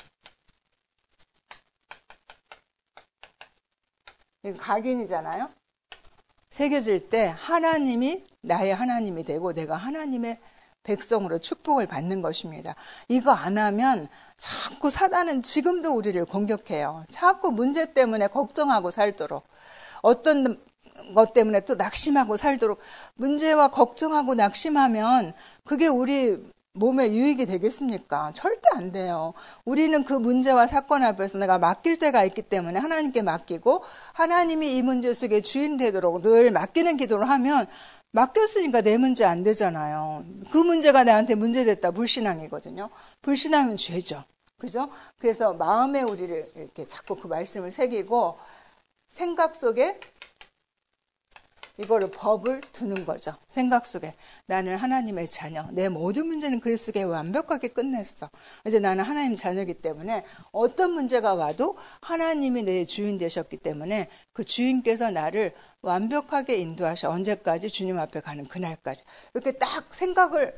이거 각인이잖아요. 새겨질 때 하나님이 나의 하나님이 되고 내가 하나님의 백성으로 축복을 받는 것입니다. 이거 안 하면 자꾸 사단은 지금도 우리를 공격해요. 자꾸 문제 때문에 걱정하고 살도록 어떤 것 때문에 또 낙심하고 살도록 문제와 걱정하고 낙심하면 그게 우리 몸에 유익이 되겠습니까? 절대 안 돼요. 우리는 그 문제와 사건 앞에서 내가 맡길 때가 있기 때문에 하나님께 맡기고 하나님이 이 문제 속에 주인 되도록 늘 맡기는 기도를 하면 맡겼으니까 내 문제 안 되잖아요. 그 문제가 나한테 문제됐다. 불신앙이거든요. 불신앙은 죄죠. 그죠? 그래서 마음에 우리를 이렇게 자꾸 그 말씀을 새기고 생각 속에 이거를 법을 두는 거죠. 생각 속에 나는 하나님의 자녀. 내 모든 문제는 그리스도에 완벽하게 끝냈어. 이제 나는 하나님 자녀이기 때문에 어떤 문제가 와도 하나님이 내 주인 되셨기 때문에 그 주인께서 나를 완벽하게 인도하셔. 언제까지? 주님 앞에 가는 그날까지. 이렇게 딱 생각을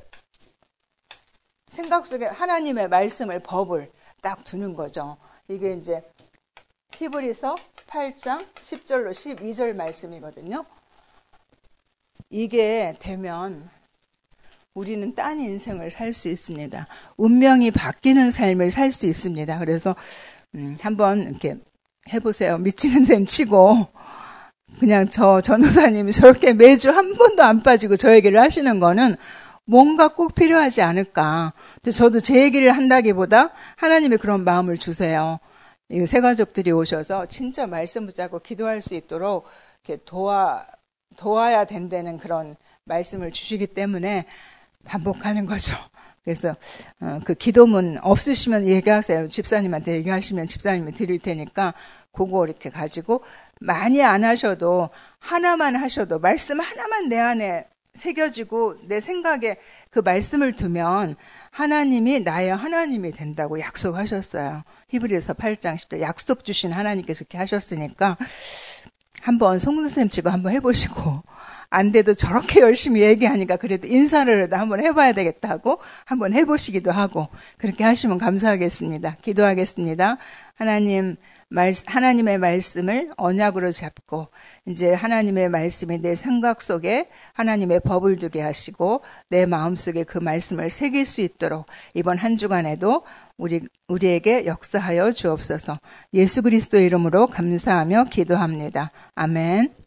생각 속에 하나님의 말씀을 법을 딱 두는 거죠. 이게 이제 히브리서 팔 장 십 절로 십이 절 말씀이거든요. 이게 되면 우리는 딴 인생을 살 수 있습니다. 운명이 바뀌는 삶을 살 수 있습니다. 그래서 음, 한번 이렇게 해보세요. 미치는 셈 치고 그냥 저 전도사님이 저렇게 매주 한 번도 안 빠지고 저 얘기를 하시는 거는 뭔가 꼭 필요하지 않을까. 저도 제 얘기를 한다기보다 하나님이 그런 마음을 주세요. 이 새 가족들이 오셔서 진짜 말씀 붙잡고 기도할 수 있도록 이렇게 도와, 도와야 된다는 그런 말씀을 주시기 때문에 반복하는 거죠. 그래서 어, 그 기도문 없으시면 얘기하세요. 집사님한테 얘기하시면 집사님이 드릴 테니까 그거 이렇게 가지고 많이 안 하셔도 하나만 하셔도 말씀 하나만 내 안에 새겨지고 내 생각에 그 말씀을 두면 하나님이 나의 하나님이 된다고 약속하셨어요. 히브리서 팔 장 십 절 약속 주신 하나님께서 그렇게 하셨으니까 한번 속눈썹 치고 한번 해보시고 안 돼도 저렇게 열심히 얘기하니까 그래도 인사를 한번 해봐야 되겠다고 한번 해보시기도 하고 그렇게 하시면 감사하겠습니다. 기도하겠습니다. 하나님 말, 하나님의 말씀을 언약으로 잡고 이제 하나님의 말씀이 내 생각 속에 하나님의 법을 두게 하시고 내 마음속에 그 말씀을 새길 수 있도록 이번 한 주간에도 우리, 우리에게 역사하여 주옵소서. 예수 그리스도의 이름으로 감사하며 기도합니다. 아멘.